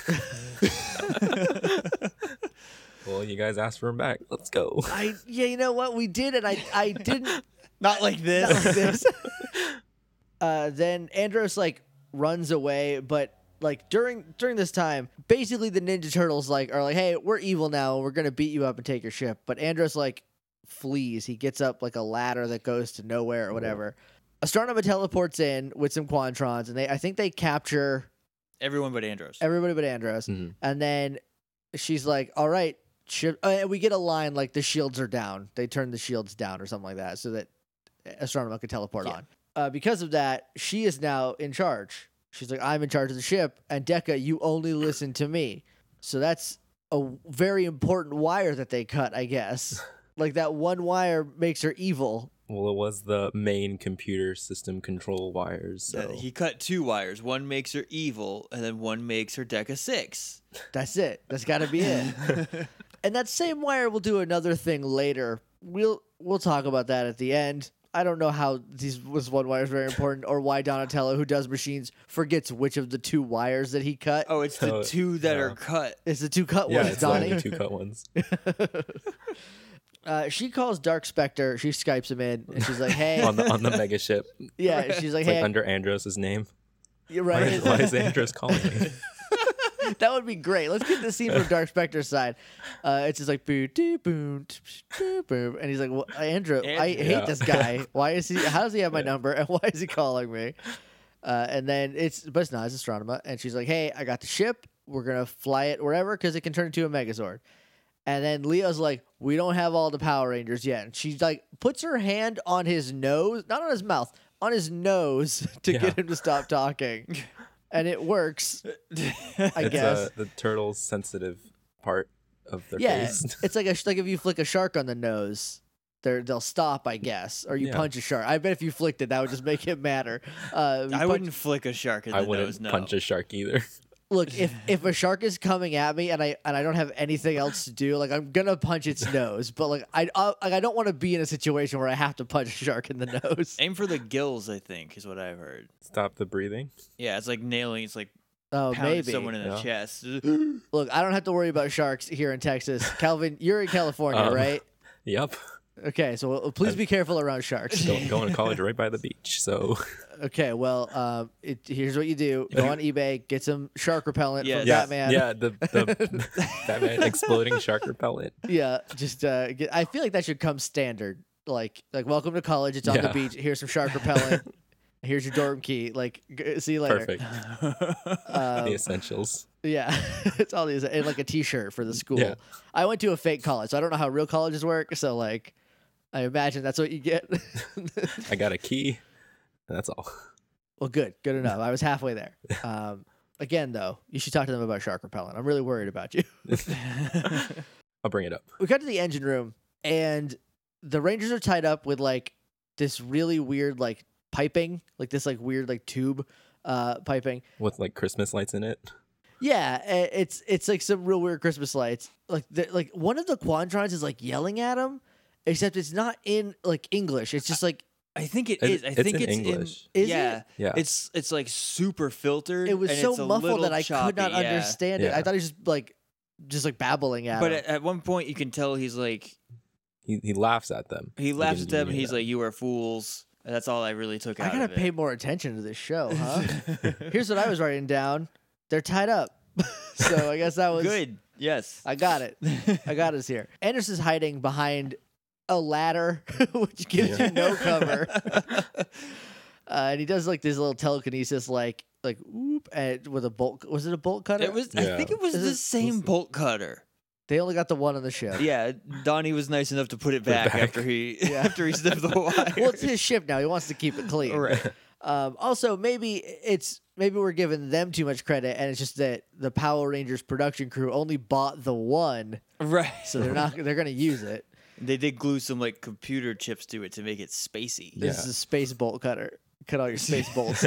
C: Well, you guys asked for him back. Let's go.
B: I yeah, you know what we did, and I I didn't
A: Not like this.
B: not like this. Uh, then Andros like runs away, but like during during this time, basically the Ninja Turtles like are like, "Hey, we're evil now. And we're gonna beat you up and take your ship." But Andros like flees. He gets up like a ladder that goes to nowhere or whatever. Astronema teleports in with some Quantrons, and they I think they capture
A: Everyone but Andros.
B: everybody but Andros.
C: Mhm.
B: And then she's like, "All right, ship." Uh, we get a line like the shields are down. They turn the shields down or something like that, so that Astronema could teleport
A: Yeah.
B: on. Uh, because of that, she is now in charge. She's like, "I'm in charge of the ship, and Deca, you only listen to me." So that's a very important wire that they cut, I guess. Like that one wire makes her evil.
C: Well, it was the main computer system control wires.
A: Uh,
C: So
A: he cut two wires. One makes her evil, and then one makes her Deca six.
B: That's it. That's got to be it. And that same wire will do another thing later. We'll we'll talk about that at the end. I don't know how these this one wire is very important, or why Donatello, who does machines, forgets which of the two wires that he cut.
A: Oh, it's the
C: Oh,
A: two that
C: yeah.
A: are cut.
B: It's the two cut
C: yeah,
B: ones,
C: it's
B: Donnie.
C: only two cut ones.
B: Uh, she calls Dark Spectre. She Skypes him in, and she's like, "Hey,
C: on the on the mega ship.
B: yeah." She's like,
C: It's like
B: "Hey,
C: under Andros' name.
B: you're
C: Why,
B: right."
C: why is Andros calling me?
B: That would be great. Let's get the scene from Dark Spectre's side. Uh, it's just like boo doo boom, boo boom, and he's like, well, Andrew, I
A: Andrew.
B: hate
C: Yeah.
B: this guy. Why is he? How does he have my number? And why is he calling me? Uh, and then it's, but it's not. It's Astronema, and she's like, "Hey, I got the ship. We're gonna fly it wherever because it can turn into a Megazord." And then Leo's like, "We don't have all the Power Rangers yet." And she's like, puts her hand on his nose, not on his mouth, on his nose to
C: Yeah.
B: get him to stop talking. And it works, I
C: It's
B: guess.
C: uh, the turtle's sensitive part of their
B: Yeah,
C: face.
B: it's like a sh- like if you flick a shark on the nose, They're, they'll stop, I guess, or you
C: Yeah.
B: punch a shark. I bet if you flicked it, that would just make it matter. Uh, you
A: I
B: punch-
A: wouldn't flick a shark in the
C: I wouldn't
A: nose. No.
C: punch a shark either.
B: Look, if if a shark is coming at me and I and I don't have anything else to do, like I'm gonna punch its nose. But like I I, like, I don't want to be in a situation where I have to punch a shark in the nose.
A: Aim for the gills, I think, is what I've heard.
C: Stop the breathing.
A: Yeah, it's like nailing. It's like
B: Oh,
A: pounding
B: maybe.
A: someone in the
C: Yeah.
A: chest.
B: Look, I don't have to worry about sharks here in Texas. Calvin, you're in California,
C: Um,
B: right?
C: Yep.
B: Okay, so uh, please be careful around sharks.
C: Go, going to college right by the beach. So
B: Okay, well, um, it, here's what you do: go on eBay, get some shark repellent
A: Yes.
B: from
C: yeah,
B: Batman.
C: yeah, the the Batman exploding shark repellent.
B: Yeah, just uh, get, I feel like that should come standard. Like, like welcome to college. It's on the
C: Yeah.
B: beach. Here's some shark repellent. Here's your dorm key. Like, g- see you later.
C: Perfect.
B: Um,
C: The essentials.
B: yeah, it's all these and like a T-shirt for the school.
C: Yeah.
B: I went to a fake college, so I don't know how real colleges work. So like, I imagine that's what you get.
C: I got a key. And that's all.
B: Well, good, good enough. I was halfway there. Um, again, though, you should talk to them about shark repellent. I'm really worried about you.
C: I'll bring it up.
B: We got to the engine room, and the Rangers are tied up with like this really weird like piping, like this like weird like tube uh, piping.
C: With like Christmas lights in it.
B: Yeah, i- it's it's like some real weird Christmas lights. Like the, like one of the Quantrons is like yelling at him, except it's not in like English. It's just like
A: I think it
C: It-
A: is. I
C: it's
A: think
C: in
A: it's
C: English.
A: in.
B: Is
A: yeah,
B: it?
C: Yeah.
A: It's it's like super filtered.
B: it was
A: and
B: so
A: it's a
B: muffled
A: little
B: that I
A: choppy,
B: could not
A: yeah.
B: understand it. I
C: Yeah.
B: thought he was just like just like babbling at
A: But
B: him.
A: at, at one point, you can tell he's like
C: He he laughs at them.
A: he
C: Like,
A: laughs
C: in
A: at them.
C: the
A: and He's
C: beginning
A: like, "You are fools." And that's all I really took
B: I
A: out
B: gotta
A: of
B: pay
A: it.
B: more attention to this show, huh? Here's what I was writing down. They're tied up. So I guess that was
A: Good. Yes.
B: I got it. I got us here. Anderson's hiding behind a ladder, which gives
C: Yeah.
B: you no cover. uh, and he does like this little telekinesis, like like whoop, and with a bolt. Was it a bolt cutter?
A: It was. I
C: Yeah.
A: think it was
B: Is
A: the
B: it-
A: same bolt cutter.
B: They only got the one on the ship.
A: Yeah, Donnie was nice enough to put it
C: Put it
A: back,
C: back.
A: after he
B: Yeah.
A: after he snipped the wire.
B: Well, it's his ship now. He wants to keep it clean.
A: Right.
B: Um, also, maybe it's maybe we're giving them too much credit, and it's just that the Power Rangers production crew only bought the one,
A: Right.
B: so they're not they're gonna use it.
A: They did glue some like computer chips to it to make it spacey.
B: This
C: Yeah.
B: is a space bolt cutter. Cut all your space bolts.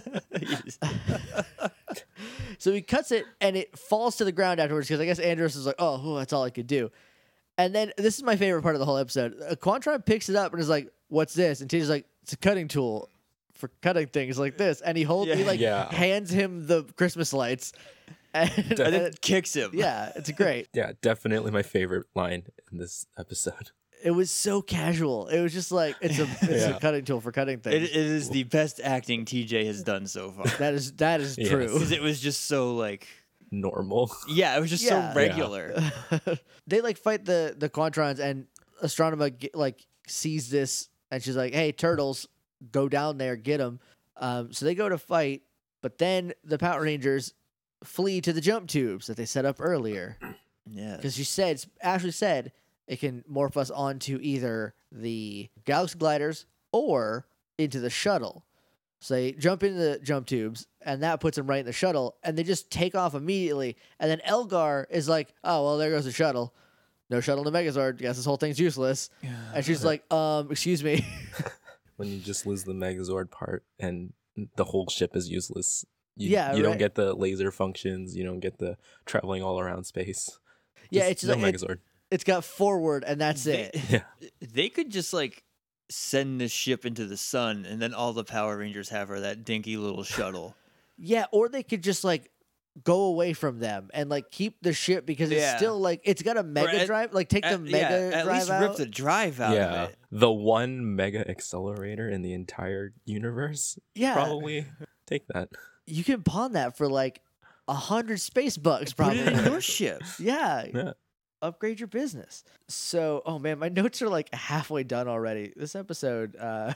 B: So he cuts it, and it falls to the ground afterwards because I guess Andros is like, "Oh, whew, that's all I could do." And then this is my favorite part of the whole episode. Uh, Quantron picks it up and is like, "What's this?" And Tina's like, "It's a cutting tool for cutting things like this." And he holds, he
A: Yeah.
B: like
C: Yeah.
B: hands him the Christmas lights, and,
A: and then
B: and-
A: kicks him.
B: yeah, it's great.
C: Yeah, definitely my favorite line in this episode.
B: It was so casual. It was just like it's a it's a
C: Yeah.
B: cutting tool for cutting
A: It,
B: things.
A: it is the best acting T J has done so far.
B: that is that is
C: Yes.
B: true.
A: Because it was just so like,
C: Normal.
A: yeah, it was just
B: Yeah.
A: so regular.
B: They like fight the the Quantrons, and Astronema get, like sees this, and she's like, "Hey, turtles, go down there, get them." Um, so they go to fight, but then the Power Rangers flee to the jump tubes that they set up earlier
A: Yeah.
B: because she said Ashley said it can morph us onto either the Galaxy gliders or into the shuttle. So they jump into the jump tubes, and that puts them right in the shuttle, and they just take off immediately. And then Elgar is like, "Oh well, there goes the shuttle. No shuttle to Megazord. Guess this whole thing's useless." And she's like, "Um, excuse me."
C: When you just lose the Megazord part and the whole ship is useless. You,
B: Yeah,
C: you
B: right.
C: don't get the laser functions. You don't get the traveling all around space.
B: Yeah,
C: Just
B: it's
C: no
B: like- it-
C: Megazord.
B: It's got forward, and that's
A: They-
B: it.
C: Yeah.
A: They could just like send this ship into the sun, and then all the Power Rangers have are that dinky little shuttle.
B: Yeah, or they could just like go away from them and like keep the ship because it's
A: Yeah.
B: still like it's got a mega
A: at-
B: drive. Like take the
A: At,
B: mega
A: yeah, at
B: drive
A: least
B: out.
A: rip the drive out
C: yeah.
A: of it.
C: The one mega accelerator in the entire universe.
B: yeah,
C: Probably take that.
B: you can pawn that for like a hundred space bucks,
A: Put
B: probably.
A: it in your ship.
B: yeah,
C: Yeah.
B: upgrade your business. So, oh man, my notes are like halfway done already. This episode, uh,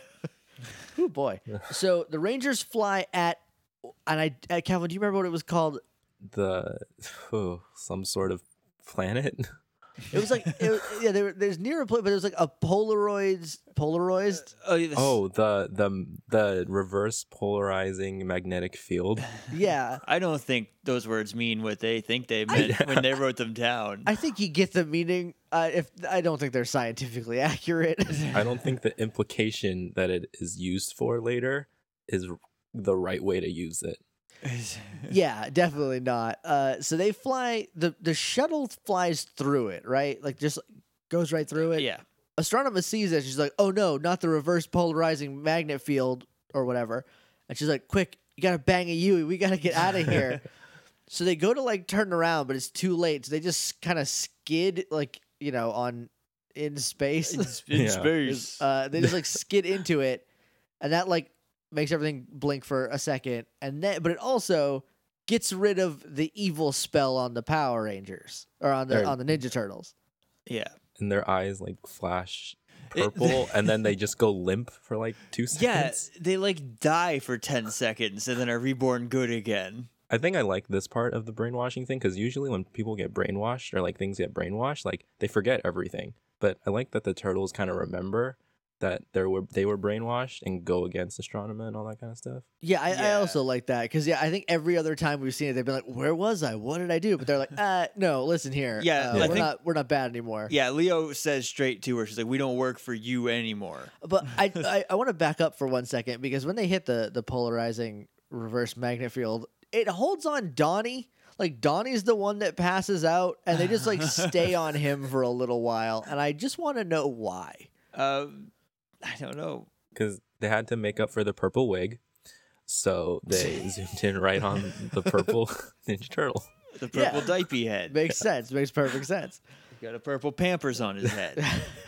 B: oh boy. So the Rangers fly at, and I, uh, Calvin, do you remember what it was called?
C: The oh, some sort of planet.
B: It was like it, yeah, there, there's near a place, but it was like a Polaroids, Polaroids.
A: Oh, yeah, this-
C: Oh, the the the reverse polarizing magnetic field.
B: Yeah,
A: I don't think those words mean what they think they meant when they wrote them down.
B: I think you get the meaning. Uh, if I don't think they're scientifically accurate.
C: I don't think the implication that it is used for later is the right way to use it.
B: Yeah, definitely not. Uh, so they fly the the shuttle flies through it, right? Like just goes right through it.
A: yeah.
B: Astronema sees it. She's like, "Oh no, not the reverse polarizing magnet field or whatever." And she's like, "Quick, you gotta bang a Yui. We gotta get out of here." So they go to like turn around, but it's too late. So they just kind of skid, like you know, on in space.
A: In
C: Yeah.
A: space.
B: uh, they just like skid into it, and that like makes everything blink for a second, and then but it also gets rid of the evil spell on the Power Rangers or on the
C: Or-
B: on the Ninja Turtles.
A: yeah.
C: And their eyes like flash
A: It-
C: purple, and then they just go limp for like two
A: Yeah,
C: seconds.
A: they like die for ten seconds and then are reborn good again.
C: I think I like this part of the brainwashing thing because usually when people get brainwashed or like things get brainwashed, like they forget everything. But I like that the turtles kind of remember that they were they were brainwashed and go against Astronema and all that kind of stuff.
B: Yeah, I, I
A: Yeah.
B: also like that because yeah, I think every other time we've seen it, they've been like, "Where was I? What did I do?" But they're like, "Uh, no, listen here.
A: Yeah,
B: uh,
A: I
B: we're
A: think-
B: not we're not bad anymore."
A: Yeah, Leo says straight to her, she's like, "We don't work for you anymore."
B: But I I, I want to back up for one second because when they hit the the polarizing reverse magnet field, it holds on Donnie. Like Donnie's the one that passes out, and they just like stay on him for a little while, and I just want to know why.
A: Um, I don't know.
C: Because they had to make up for the purple wig, so they zoomed in right on the purple Ninja Turtle.
A: The
B: Yeah.
A: purple diaper head.
B: Makes sense. Makes perfect sense.
A: Got a purple Pampers on his head.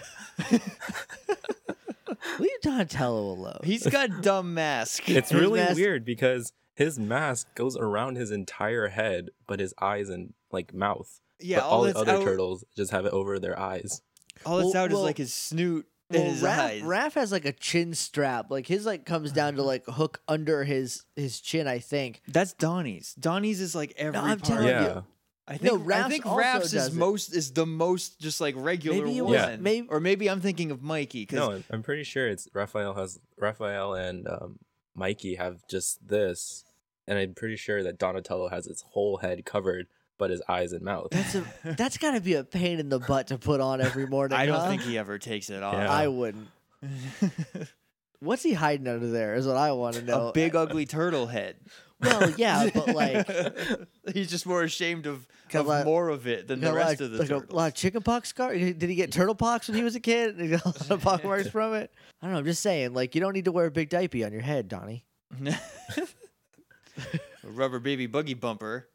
B: Leave Donatello alone.
A: He's got dumb mask.
C: It's
B: His
C: really
B: mask-
C: weird because his mask goes around his entire head, but his eyes and like mouth.
A: Yeah,
C: but
A: all
C: all the
A: that's
C: other
A: out,
C: turtles just have it over their eyes.
A: all that's
B: Well-
A: out
B: well-
A: is like his snoot
B: Well,
A: and his
B: Raph,
A: eyes.
B: Raph has like a chin strap. Like his like comes down to like hook under his his chin. I think.
A: That's Donnie's. Donnie's is like every
B: I'm
A: part.
B: telling you.
C: Yeah.
A: I think
B: No, Raph's
A: I think
B: also
A: Raph's
B: does
A: is
B: it.
A: most is the most just like regular
B: Maybe it
A: one.
B: was- maybe-
A: or maybe I'm thinking of Mikey because
C: No, I'm- I'm pretty sure it's Raphael has Raphael and um, Mikey have just this, and I'm pretty sure that Donatello has its whole head covered, but his eyes and mouth.
B: That's a that's got to be a pain in the butt to put on every morning.
A: I don't
B: huh?
A: think he ever takes it off.
C: Yeah.
B: I wouldn't. What's he hiding under there? Is what I want to know.
A: A big ugly turtle head.
B: Well, yeah, but like
A: He's just more ashamed of,
B: Got
A: of
B: a lot-
A: more of it than
B: got
A: the
B: a
A: rest
B: lot,
A: of the
B: like a
A: turtles.
B: lot of chicken pox scar. Did he get turtle pox when he was a kid? Did he get a lot of pox marks from it? I don't know. I'm just saying, like you don't need to wear a big diaper on your head, Donnie.
A: A rubber baby buggy bumper.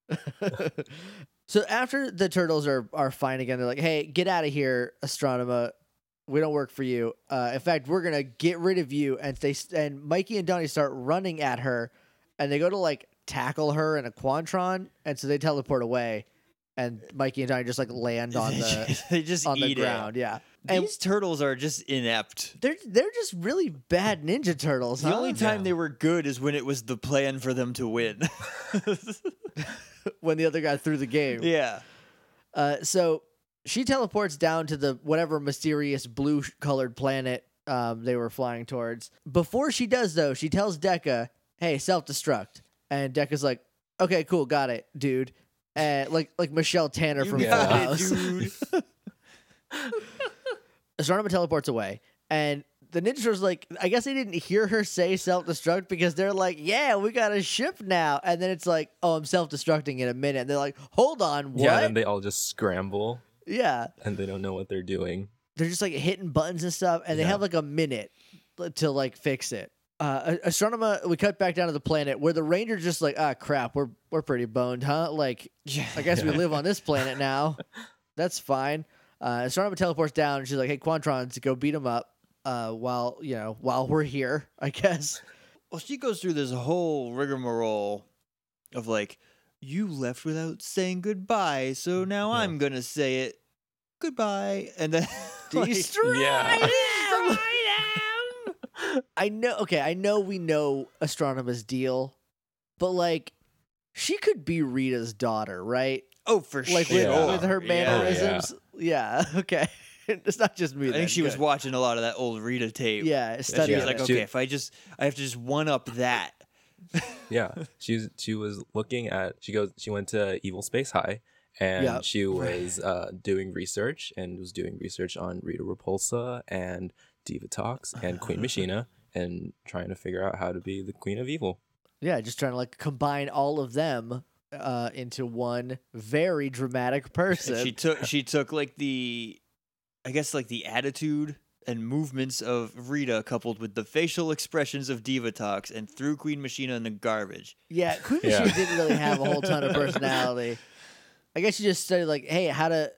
B: So after the turtles are are fine again, they're like, "Hey, get out of here, Astronema. We don't work for you. Uh, in fact, we're gonna get rid of you." And they and Mikey and Donnie start running at her, and they go to like tackle her in a Quantron, and so they teleport away, and Mikey and Donnie just like land on the
A: they just
B: on the
A: eat
B: ground. Yeah,
A: it.
B: and
A: These turtles are just inept.
B: they're they're just really bad Ninja Turtles.
A: The
B: huh?
A: only time
C: Yeah.
A: they were good is when it was the plan for them to win.
B: when the other guy threw the game.
A: yeah.
B: Uh, so she teleports down to the whatever mysterious blue colored planet um, they were flying towards. Before she does, though, she tells Dekka, "Hey, self destruct," and Dekka's like, "Okay, cool, got it, dude." And like like Michelle Tanner
A: You
B: from
C: got
B: Full
C: it,
B: House.
A: dude.
B: Astronema teleports away, and the Ninja Turtles like, I guess they didn't hear her say self destruct because they're like, "Yeah, we got a ship now," and then it's like, "Oh, I'm self destructing in a minute." And they're like, "Hold on, what?"
C: Yeah, and then they all just scramble
B: yeah.
C: and they don't know what they're doing.
B: They're just like hitting buttons and stuff, and they
C: Yeah.
B: have like a minute to like fix it. Uh, Astronema, we cut back down to the planet where the Rangers just like, ah, crap, we're we're pretty boned, huh? Like,
A: Yeah.
B: I guess we
C: Yeah.
B: live on this planet now. That's fine. Uh, Astronema teleports down, and she's like, "Hey, Quantrons, go beat them up." Uh, while you know, while we're here, I guess.
A: Well, she goes through this whole rigmarole of like, you left without saying goodbye, so now
C: Yeah.
A: I'm gonna say it goodbye, and then like,
B: Destroy
C: Yeah.
B: them!
A: Destroy them!
B: I know. Okay, I know we know Astronema's deal, but like, she could be Rita's daughter, right?
A: Oh, for
B: Like
A: sure.
B: with,
C: Yeah.
B: with her
A: Yeah.
B: mannerisms. Yeah. Okay. It's not just me.
A: I
B: then.
A: think she was
B: Good.
A: watching a lot of that old Rita tape.
B: Yeah,
A: And she
B: studying
A: was like,
B: it.
C: She-
A: okay, if I just, I have to just one up that.
C: Yeah, she was she was looking at she goes she went to Evil Space High and
B: Yep.
C: she was uh, doing research and was doing research on Rita Repulsa and Diva Talks and Queen Machina and trying to figure out how to be the Queen of Evil.
B: Yeah, just trying to like combine all of them uh, into one very dramatic person.
A: She took, she took like the, I guess like the attitude and movements of Rita coupled with the facial expressions of Diva Talks and threw Queen Machina in the garbage.
B: Yeah, Queen
C: Yeah.
B: Machine didn't really have a whole ton of personality. I guess she just studied like, hey, how to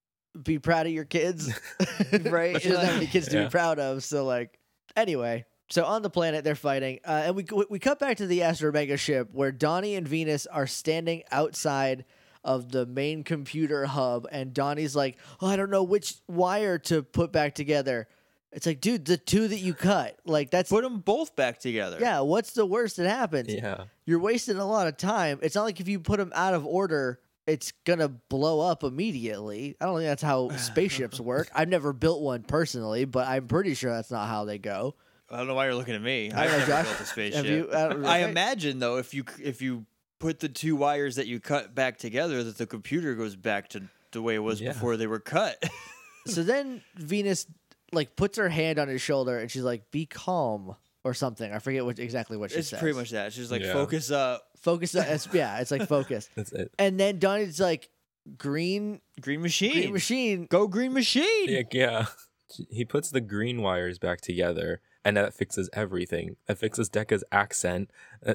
B: be proud of your kids, right? She doesn't have any kids to
C: Yeah.
B: be proud of. So like, anyway, so on the planet they're fighting, uh, and we we cut back to the Astro Mega ship where Donnie and Venus are standing outside of the main computer hub, and Donnie's like, oh, I don't know which wire to put back together. It's like, dude, the two that you cut, like that's
A: Put them both back together.
B: yeah. What's the worst that happens?
C: Yeah,
B: You're wasting a lot of time. It's not like if you put them out of order, it's gonna blow up immediately. I don't think that's how spaceships work. I've never built one personally, but I'm pretty sure that's not how they go.
A: I don't know why you're looking at me.
B: I
A: I've
B: don't know,
A: never
B: Josh.
A: built a spaceship.
B: Have you? I, don't-
A: I
B: okay.
A: imagine though, if you if you put the two wires that you cut back together, that the computer goes back to the way it was
C: Yeah.
A: before they were cut.
B: So then Venus like puts her hand on his shoulder and she's like, "Be calm" or something. I forget what exactly what she
A: It's
B: says.
A: pretty much that. She's like,
C: Yeah.
A: focus up.
B: Focus. It's, yeah, it's like focus.
C: that's it.
B: And then Donnie's like, "Green,
A: Green machine.
B: green machine."
A: Go green machine.
C: Yeah, yeah. He puts the green wires back together, and that fixes everything. That fixes Decca's accent,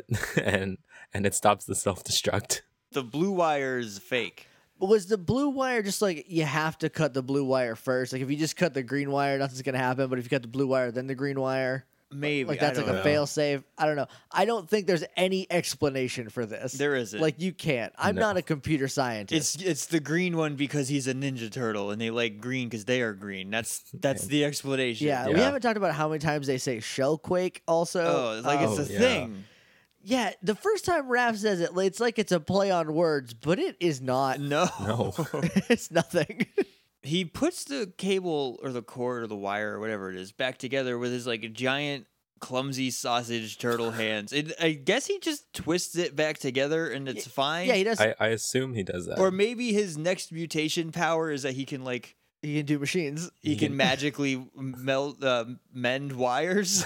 C: and and it stops the self destruct.
A: The blue wire is fake.
B: Was the blue wire just like you have to cut the blue wire first? Like if you just cut the green wire, nothing's gonna happen. But if you cut the blue wire, then the green wire,
A: Maybe.
B: like
A: I
B: that's like
A: don't
B: a
A: know.
B: fail safe. I don't know. I don't think there's any explanation for this.
A: There isn't.
B: Like you can't. I'm
C: No.
B: not a computer scientist.
A: It's it's the green one because he's a Ninja Turtle and they like green because they are green. That's that's the explanation.
B: yeah, we
C: Yeah.
B: haven't talked about how many times they say shellquake. Also,
A: Oh, it's like
B: Um,
A: it's a
C: Oh, yeah.
A: thing.
B: yeah. The first time Raph says it, it's like it's a play on words, but it is not.
A: No.
C: No.
B: It's nothing.
A: He puts the cable or the cord or the wire or whatever it is back together with his like giant clumsy sausage turtle hands. It, I guess he just twists it back together and it's fine.
B: Yeah, he does.
C: I, I assume he does that.
A: Or maybe his next mutation power is that he can like
B: He can do machines.
A: he
C: He
A: can
C: can-
A: magically melt uh, mend wires.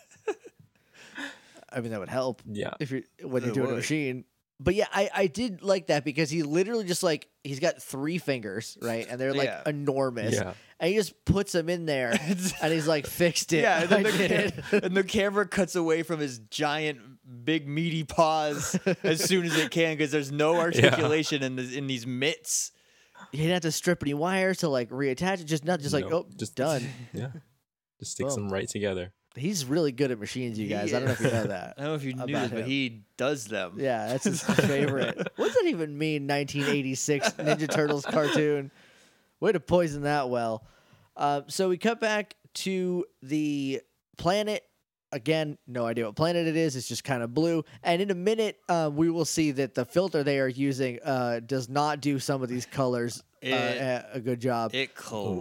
B: I mean, that would help.
C: yeah,
B: if you're when you're
A: It
B: doing a
A: would.
B: machine. But yeah, I, I did like that because he literally just like he's got three fingers, right? And they're like
A: Yeah.
B: enormous.
C: yeah.
B: And he just puts them in there and he's like fixed it.
A: Yeah, and, then
B: I
A: the
B: did it.
A: ca- and the camera cuts away from his giant, big, meaty paws as soon as it can because there's no articulation in the, in these mitts.
B: He didn't have to strip any wires to like reattach it. Just not just like,
C: No,
B: oh,
C: just-
B: just done.
C: Yeah. Just sticks
B: Boom.
C: them right together.
B: He's really good at machines, you
A: He
B: guys. I don't know if you know
A: is.
B: that.
A: I don't know if you knew
B: About
A: this, but
B: him.
A: he does them.
B: Yeah, that's his favorite. What does that even mean? nineteen eighty-six Ninja Turtles cartoon. Way to poison that well. Uh, so we cut back to the planet. Again, no idea what planet it is. It's just kind of blue. And in a minute, uh, we will see that the filter they are using uh, does not do some of these colors uh,
A: It-
B: a, a good job.
A: It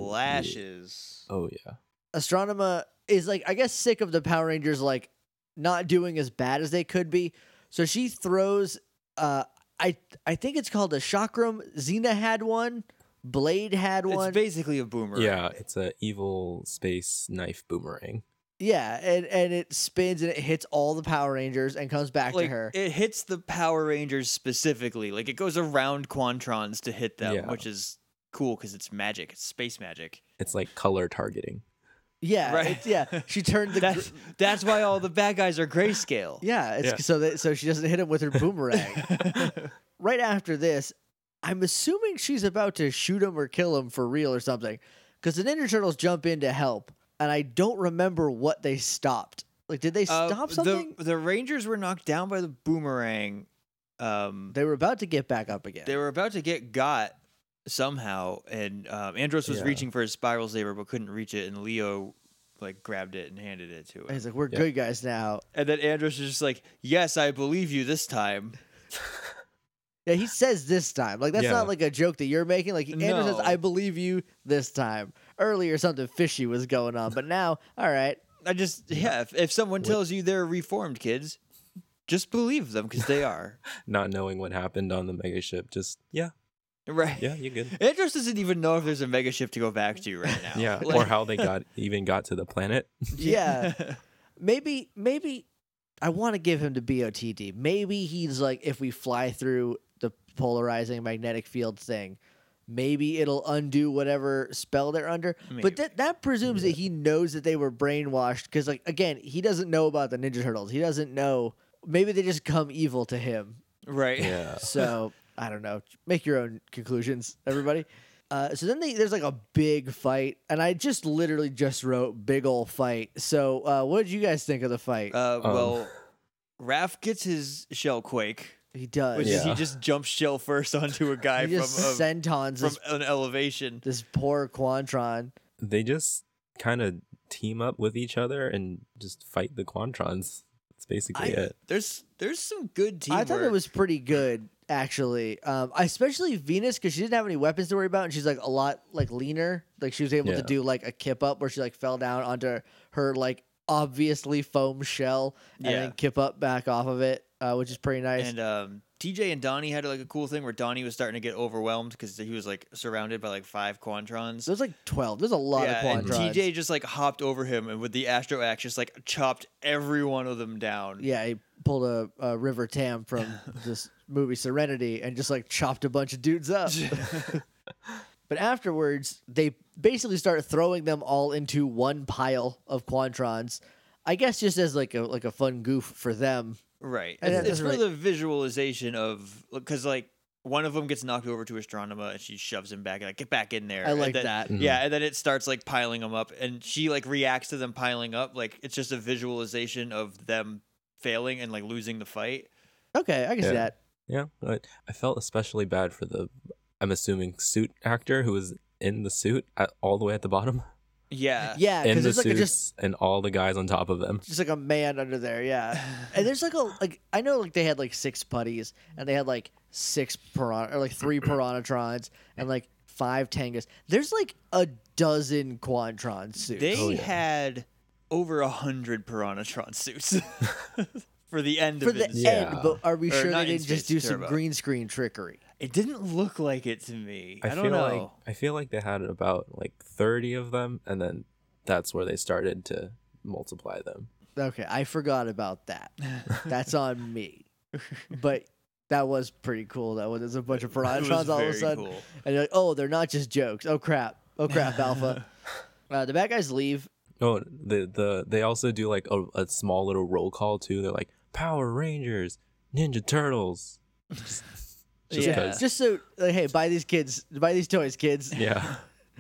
A: clashes.
C: Oh yeah.
B: Astronema is like, I guess, sick of the Power Rangers like not doing as bad as they could be. So she throws. Uh, I I think it's called a chakram. Xena had one. Blade had
A: It's
B: one.
A: basically a boomerang.
C: Yeah, it's a evil space knife boomerang.
B: Yeah, and and it spins and it hits all the Power Rangers and comes back
A: Like
B: to her.
A: it hits the Power Rangers specifically. Like it goes around Quantrons to hit them,
C: Yeah.
A: which is cool because it's magic. It's space magic.
C: It's like color targeting.
B: Yeah,
A: Right.
B: it's, yeah. She turned the.
A: That's
B: gr-
A: that's why all the bad guys are grayscale.
B: yeah, it's
C: Yeah.
B: so that so she doesn't hit him with her boomerang. Right after this, I'm assuming she's about to shoot him or kill him for real or something, because the Ninja Turtles jump in to help, and I don't remember what they stopped. Like, did they
A: Uh,
B: stop something?
A: The, the Rangers were knocked down by the boomerang. Um,
B: They were about to get back up again.
A: they were about to get got somehow, and um, Andros was
C: Yeah.
A: reaching for his spiral saber but couldn't reach it, and Leo like grabbed it and handed it to
B: And
A: him.
B: he's like, "We're
C: Yeah.
B: good guys now."
A: And then Andros was just like, "Yes, I believe you this time."
B: Yeah, he says this time. Like that's
C: Yeah.
B: not like a joke that you're making. Like Andrew says,
A: No.
B: "I believe you this time." Earlier, something fishy was going on, but now, all right.
A: I just yeah. If, if someone tells you they're reformed kids, just believe them because they are.
C: Not knowing what happened on the mega ship. Just yeah,
A: Right.
C: yeah, you're good.
A: Andros doesn't even know if there's a mega ship to go back to right now.
C: Yeah,
A: Like-
C: or how they got even got to the planet.
B: Yeah. maybe, maybe I want to give him to B O T D. Maybe he's like, if we fly through the polarizing magnetic field thing, maybe it'll undo whatever spell they're under.
A: Maybe.
B: But that that presumes that he knows that they were brainwashed. Because, like, again, he doesn't know about the Ninja Turtles. He doesn't know. Maybe they just come evil to him.
A: Right.
C: Yeah.
B: So I don't know. Make your own conclusions, everybody. Uh, so then they, there's like a big fight, and I just literally just wrote big ol' fight. So uh, what did you guys think of the fight?
A: Uh,
C: Um,
A: well, Raph gets his shell quake,
B: he does.
A: which is he
C: Yeah.
A: just jumps shell first onto a guy
B: he
A: from
B: just
A: a,
B: sentons
A: from
B: this,
A: an elevation.
B: this poor Quantron.
C: They just kind of team up with each other and just fight the Quantrons. That's basically
A: I,
C: it.
A: there's there's some good teamwork.
B: I thought it was pretty good, actually. Um, especially Venus, because she didn't have any weapons to worry about, and she's like a lot like leaner. Like she was able to
C: Yeah.
B: do like a kip up where she like fell down onto her like obviously foam shell and
A: Yeah.
B: then kip up back off of it, uh, which is pretty nice.
A: And um, T J and Donnie had like a cool thing where Donnie was starting to get overwhelmed because he was like surrounded by like five Quantrons.
B: So there's like twelve. There's a lot
A: yeah,
B: of
A: and
B: Quantrons.
A: T J just like hopped over him and with the Astro Axe just like chopped every one of them down.
B: Yeah, he pulled a, a River Tam from this movie Serenity and just like chopped a bunch of dudes up. But afterwards, they basically start throwing them all into one pile of Quantrons. I guess just as like a like a fun goof for them.
A: Right.
B: And
A: It's,
B: that
A: it's for
B: doesn't
A: the visualization of because like one of them gets knocked over to Astronema and she shoves him back and like get back in there.
B: I
A: And
B: like
A: then-
B: that.
A: Yeah, and then it starts like piling them up, and she like reacts to them piling up like it's just a visualization of them failing and like losing the fight.
B: Okay, I can see
C: Yeah.
B: that.
C: Yeah, but I felt especially bad for the, I'm assuming, suit actor who was in the suit at, all the way at the bottom.
A: Yeah.
B: Yeah,
C: in
B: because
C: the
B: there's like a,
C: suits
B: just
C: and all the guys on top of them.
B: just like a man under there, yeah. And there's like a like I know like they had like six putties and they had like six piranha or like three piranhatrons and like five tangas. There's like a dozen Quantron suits.
A: They
C: Oh, yeah.
A: had over a hundred Piranhatron suits for the end
B: for
A: of
B: the
A: it.
C: Yeah.
B: end, but are we
A: Or
B: sure
A: not
B: they
A: in
B: didn't just
A: Space
B: do some
A: Turbo.
B: green screen trickery?
A: It didn't look like it to me. I,
C: I,
A: don't
C: feel
A: know.
C: like I feel like they had about like thirty of them, and then that's where they started to multiply them.
B: Okay, I forgot about that. That's on me. But that was pretty cool. That was there's a bunch of
A: It was
B: Piranhatrons all of a
A: very
B: sudden.
A: cool.
B: And you're like, oh, they're not just jokes. Oh crap. Oh crap, Alpha. Uh, the bad guys leave.
C: Oh, the the they also do like a, a small little roll call too. They're like Power Rangers, Ninja Turtles. Just, just
A: Yeah.
C: 'cause.
B: Just so like, hey, buy these kids, buy these toys, kids.
C: Yeah.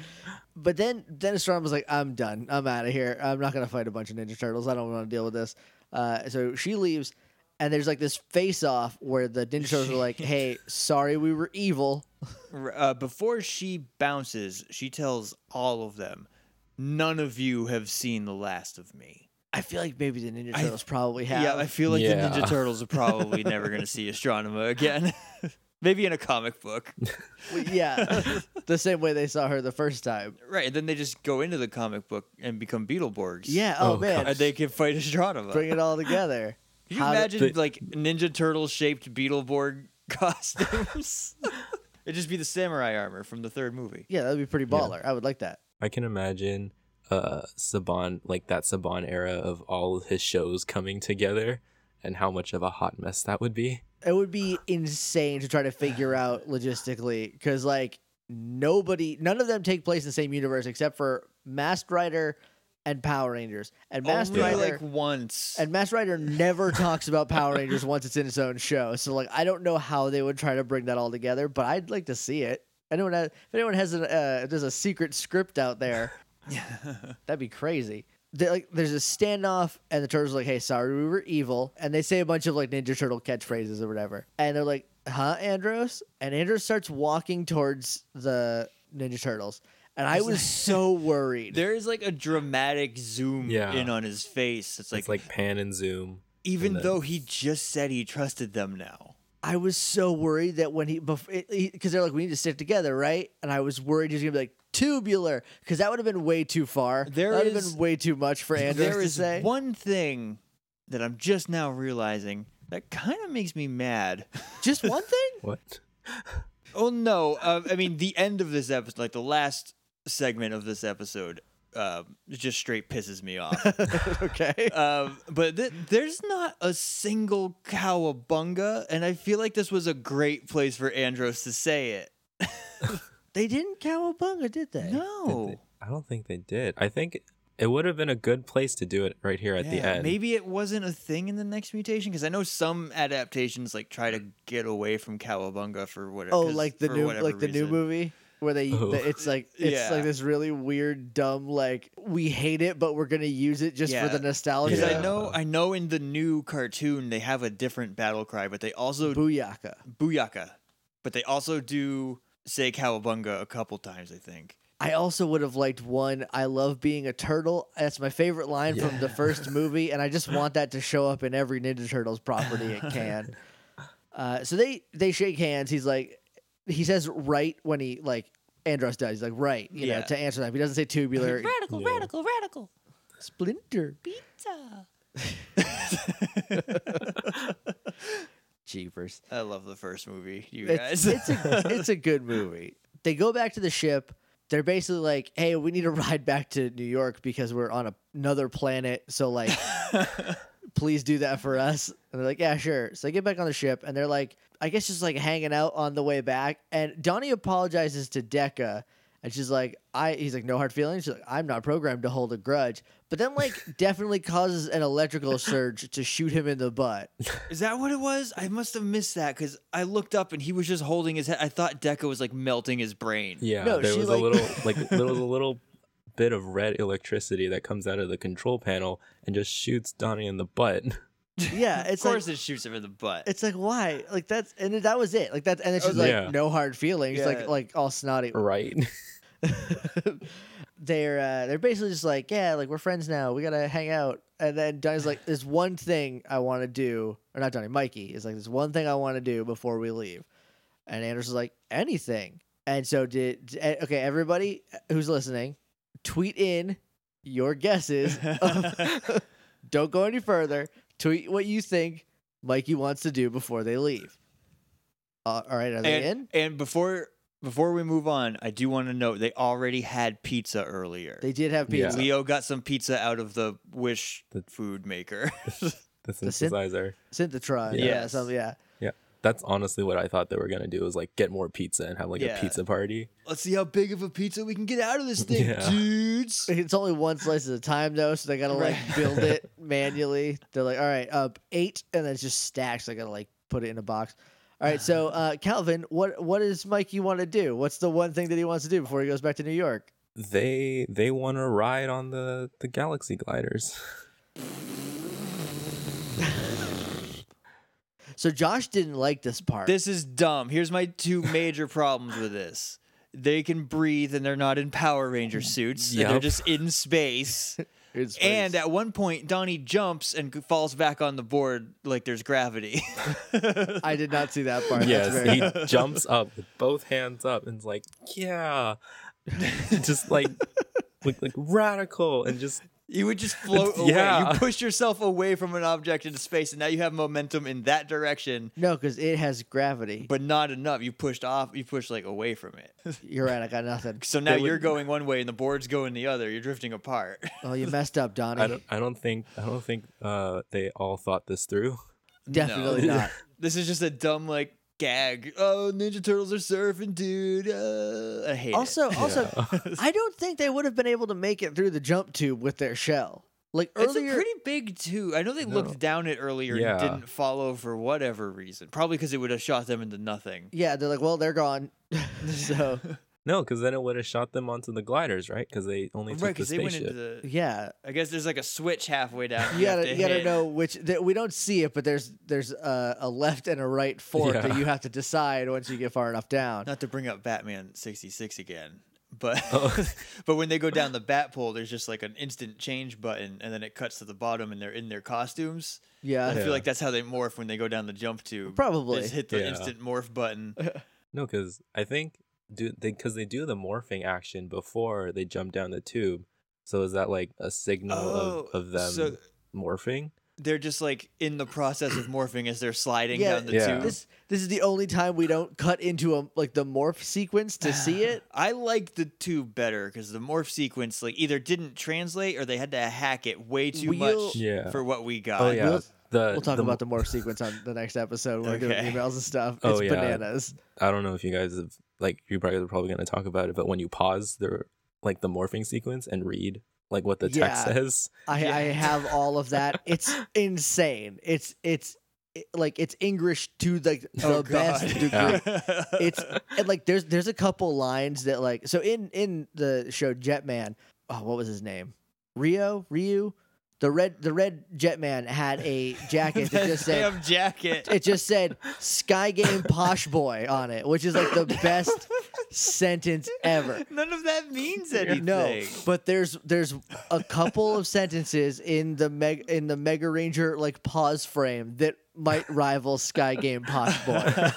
B: But then Dennis Strong was like, I'm done. I'm out of here. I'm not gonna fight a bunch of Ninja Turtles. I don't want to deal with this. Uh, so she leaves, and there's like this face off where the Ninja Turtles are like, hey, sorry we were evil.
A: R- Uh, before she bounces, she tells all of them, "None of you have seen the last of me."
B: I feel like maybe the Ninja
A: I-
B: Turtles probably have.
A: Yeah, I feel like
C: Yeah.
A: the Ninja Turtles are probably never going to see Astronema again. Maybe in a comic book.
B: Well, yeah, the same way they saw her the first time.
A: Right, and then they just go into the comic book and become Beetleborgs.
B: Yeah. Oh,
C: Oh,
B: man,
A: And they can fight Astronema.
B: bring it all together.
A: Can you
B: How to-
A: imagine
C: But-
A: like Ninja Turtle shaped Beetleborg costumes? It'd just be the samurai armor from the third movie.
B: Yeah, that'd be pretty baller. I would like that.
C: I can imagine uh Saban, like that Saban era of all of his shows coming together and how much of a hot mess that would be.
B: It would be insane to try to figure out logistically because, like, nobody, none of them take place in the same universe except for Masked Rider and Power Rangers. And Masked
A: Only
B: Rider,
A: like once.
B: and Masked Rider never talks about Power Rangers once it's in its own show. So, like, I don't know how they would try to bring that all together, but I'd like to see it. Anyone has, if anyone has a, uh, if there's a secret script out there, that'd be crazy. They, like, there's a standoff, and the turtles are like, "Hey, sorry, we were evil," and they say a bunch of like Ninja Turtle catchphrases or whatever, and they're like, "Huh, Andros?" And Andros starts walking towards the Ninja Turtles, and I was so worried.
A: There is like a dramatic zoom
C: Yeah.
A: in on his face. It's like,
C: It's like pan and zoom.
A: even
C: and then-
A: though he just said he trusted them now.
B: I was so worried that when he, because they're like, we need to stick together, right? And I was worried he was gonna be like tubular, because that would have been way too far.
A: There
B: that would have
A: is-
B: been way too much for Andros
A: There
B: to
A: is
B: say.
A: one thing that I'm just now realizing that kind of makes me mad.
B: Just one thing?
C: What?
A: Oh no! Uh, I mean, the end of this episode, like the last segment of this episode, uh, just straight pisses me off.
B: Okay.
A: um, but th- there's not a single cowabunga, and I feel like this was a great place for Andros to say it.
B: They didn't cowabunga, did they?
C: Did
A: No.
C: they- I don't think they did. I think it would have been a good place to do it right here at the
A: Yeah,
C: end.
A: maybe it wasn't a thing in the next mutation because I know some adaptations like try to get away from cowabunga for whatever.
B: Oh,
A: 'cause-
B: like the
A: for
B: new,
A: whatever
B: like the new
A: reason.
B: movie where they,
C: Oh.
B: the- it's like it's
A: Yeah.
B: like this really weird, dumb, like we hate it, but we're gonna use it just
A: Yeah.
B: for the nostalgia.
A: Because
C: Yeah.
A: I know, I know, in the new cartoon they have a different battle cry, but they also
B: Booyaka.
A: booyaka, but they also do say cowabunga a couple times. I think.
B: I also would have liked one. I love being a turtle. That's my favorite line from the first movie, and I just want that to show up in every Ninja Turtles property it can. Uh, so they they shake hands. He's like, he says right when he like Andros does. He's like right, you know,
A: Yeah.
B: to answer that. He doesn't say tubular.
A: Radical,
C: Yeah.
A: radical, radical.
B: Splinter.
A: Pizza.
B: Jeepers.
A: I love the first movie. You
B: It's,
A: guys.
B: it's a it's a good movie. They go back to the ship. They're basically like, "Hey, we need to ride back to New York because we're on a, another planet. So like, please do that for us." And they're like, "Yeah, sure." So they get back on the ship and they're like, I guess just like hanging out on the way back. And Donnie apologizes to Decca, and she's like, "I." He's like, "No hard feelings." She's like, "I'm not programmed to hold a grudge," but then like definitely causes an electrical surge to shoot him in the butt.
A: Is that what it was? I must have missed that because I looked up and he was just holding his head. I thought Deca was like melting his brain.
C: Yeah,
B: No,
C: there
B: she,
C: was
B: like-
C: a little like there was a little bit of red electricity that comes out of the control panel and just shoots Donnie in the butt.
B: Yeah,
A: Of
B: it's like
A: course, it shoots him in the butt.
B: it's like why? Like that's and then that was it. Like that and then she's like
C: Yeah.
B: no hard feelings.
A: Yeah.
B: Like like all snotty.
C: Right.
B: they're uh, they're basically just like, yeah, like we're friends now. We gotta hang out. And then Donnie's like, there's one thing I want to do, or not Donnie, Mikey is like, there's one thing I want to do before we leave. And Anders is like, anything. And so did d- eh, okay, everybody who's listening, tweet in your guesses. Of, don't go any further. Tweet what you think Mikey wants to do before they leave. Uh, all right, are they in?
A: and, and before before we move on, I do want to note they already had pizza earlier.
B: They did have
C: Yeah.
B: pizza.
A: Leo got some pizza out of the Wish
C: The-
A: food maker.
C: The
B: synth-
C: synthesizer.
B: Synthotron. Yeah,
A: Yes.
B: something, yeah.
C: Yeah. That's honestly what I thought they were gonna do is like get more pizza and have like
A: Yeah.
C: a pizza party.
A: Let's see how big of a pizza we can get out of this thing,
C: Yeah.
A: dudes.
B: It's only one slice at a time though, so they gotta like
A: Right.
B: build it manually. They're like, all right, uh, eight, and then it's just stacks. I gotta like put it in a box. All right, so uh, Calvin, what what does Mikey want to do? What's the one thing that he wants to do before he goes back to New York?
C: They they want to ride on the the galaxy gliders.
B: So Josh didn't like this part.
A: This is dumb. Here's my two major problems with this. They can breathe and they're not in Power Ranger suits. And they're
C: Yep.
A: just in space.
B: It's
A: And
B: space.
A: at one point, Donnie jumps and g- falls back on the board like there's gravity.
B: I did not see that part. That's
C: Yes,
B: very-
C: he jumps up with both hands up and is like, yeah, just like like, like radical and just
A: You would just float away.
C: Yeah.
A: You pushed yourself away from an object into space, and now you have momentum in that direction,
B: No, because it has gravity.
A: but not enough. You pushed off. You pushed like away from it.
B: You're right. I got nothing.
A: So now
C: They would-
A: you're going one way, and the board's going the other. You're drifting apart.
B: Oh, you messed up, Donnie.
C: I don't I don't think I don't think uh they all thought this through.
B: Definitely
A: No.
B: not.
A: This is just a dumb like gag. Oh, Ninja Turtles are surfing, dude. Uh, I hate
B: Also,
A: it.
B: also, I don't think they would have been able to make it through the jump tube with their shell. Like
A: It's a
B: earlier,
A: pretty big too. I know they
C: No.
A: looked down it earlier
C: Yeah.
A: and didn't follow for whatever reason. Probably because it would have shot them into nothing.
B: yeah, they're like, well, they're gone. So
C: No, because then it would have shot them onto the gliders, right? Because they only took
A: Right,
C: the
A: because they went
C: spaceship.
A: into the.
B: yeah,
A: I guess there's like a switch halfway down.
B: you gotta
A: have to
B: you gotta
A: hit.
B: know which. Th- we don't see it, but there's there's a, a left and a right fork
C: Yeah.
B: that you have to decide once you get far enough down.
A: Not to bring up Batman sixty-six again, but
C: Oh.
A: but when they go down the bat pole, there's just like an instant change button, and then it cuts to the bottom, and they're in their costumes.
B: Yeah,
A: I
C: Yeah.
A: feel like that's how they morph when they go down the jump tube.
B: Probably.
A: Just hit the
C: Yeah.
A: instant morph button.
C: No, because I think do they because they do the morphing action before they jump down the tube. So is that like a signal
A: Oh,
C: of, of them
A: so-
C: morphing?
A: They're just like in the process of morphing as they're sliding
B: Yeah,
A: down the
C: Yeah.
A: tube.
B: This this is the only time we don't cut into a like the morph sequence to see it.
A: I like the tube better because the morph sequence like either didn't translate or they had to hack it way too
B: We'll-
A: much
C: Yeah.
A: for what we got.
C: Oh yeah,
B: We'll-
C: the
B: We'll talk
C: the,
B: about the morph sequence on the next episode when we're doing
A: Okay.
B: emails and stuff. It's
C: Oh, yeah.
B: bananas.
C: I don't know if you guys have like you guys are probably going to talk about it, but when you pause the like the morphing sequence and read like what the text
B: Yeah.
C: says,
B: I,
A: Yeah.
B: I have all of that. It's insane. It's it's it- like it's English to the the
A: Oh,
B: best
A: God.
B: degree.
C: Yeah.
B: It's and like there's there's a couple lines that like so in in the show Jetman. Oh, what was his name? Rio Ryu. The red the red Jetman had a jacket that just said
A: damn jacket.
B: it just said Sky Game Posh Boy on it, which is like the best sentence ever.
A: None of that means anything.
B: No, but there's there's a couple of sentences in the meg in the Mega Ranger like pause frame that might rival Sky Game Posh Boy.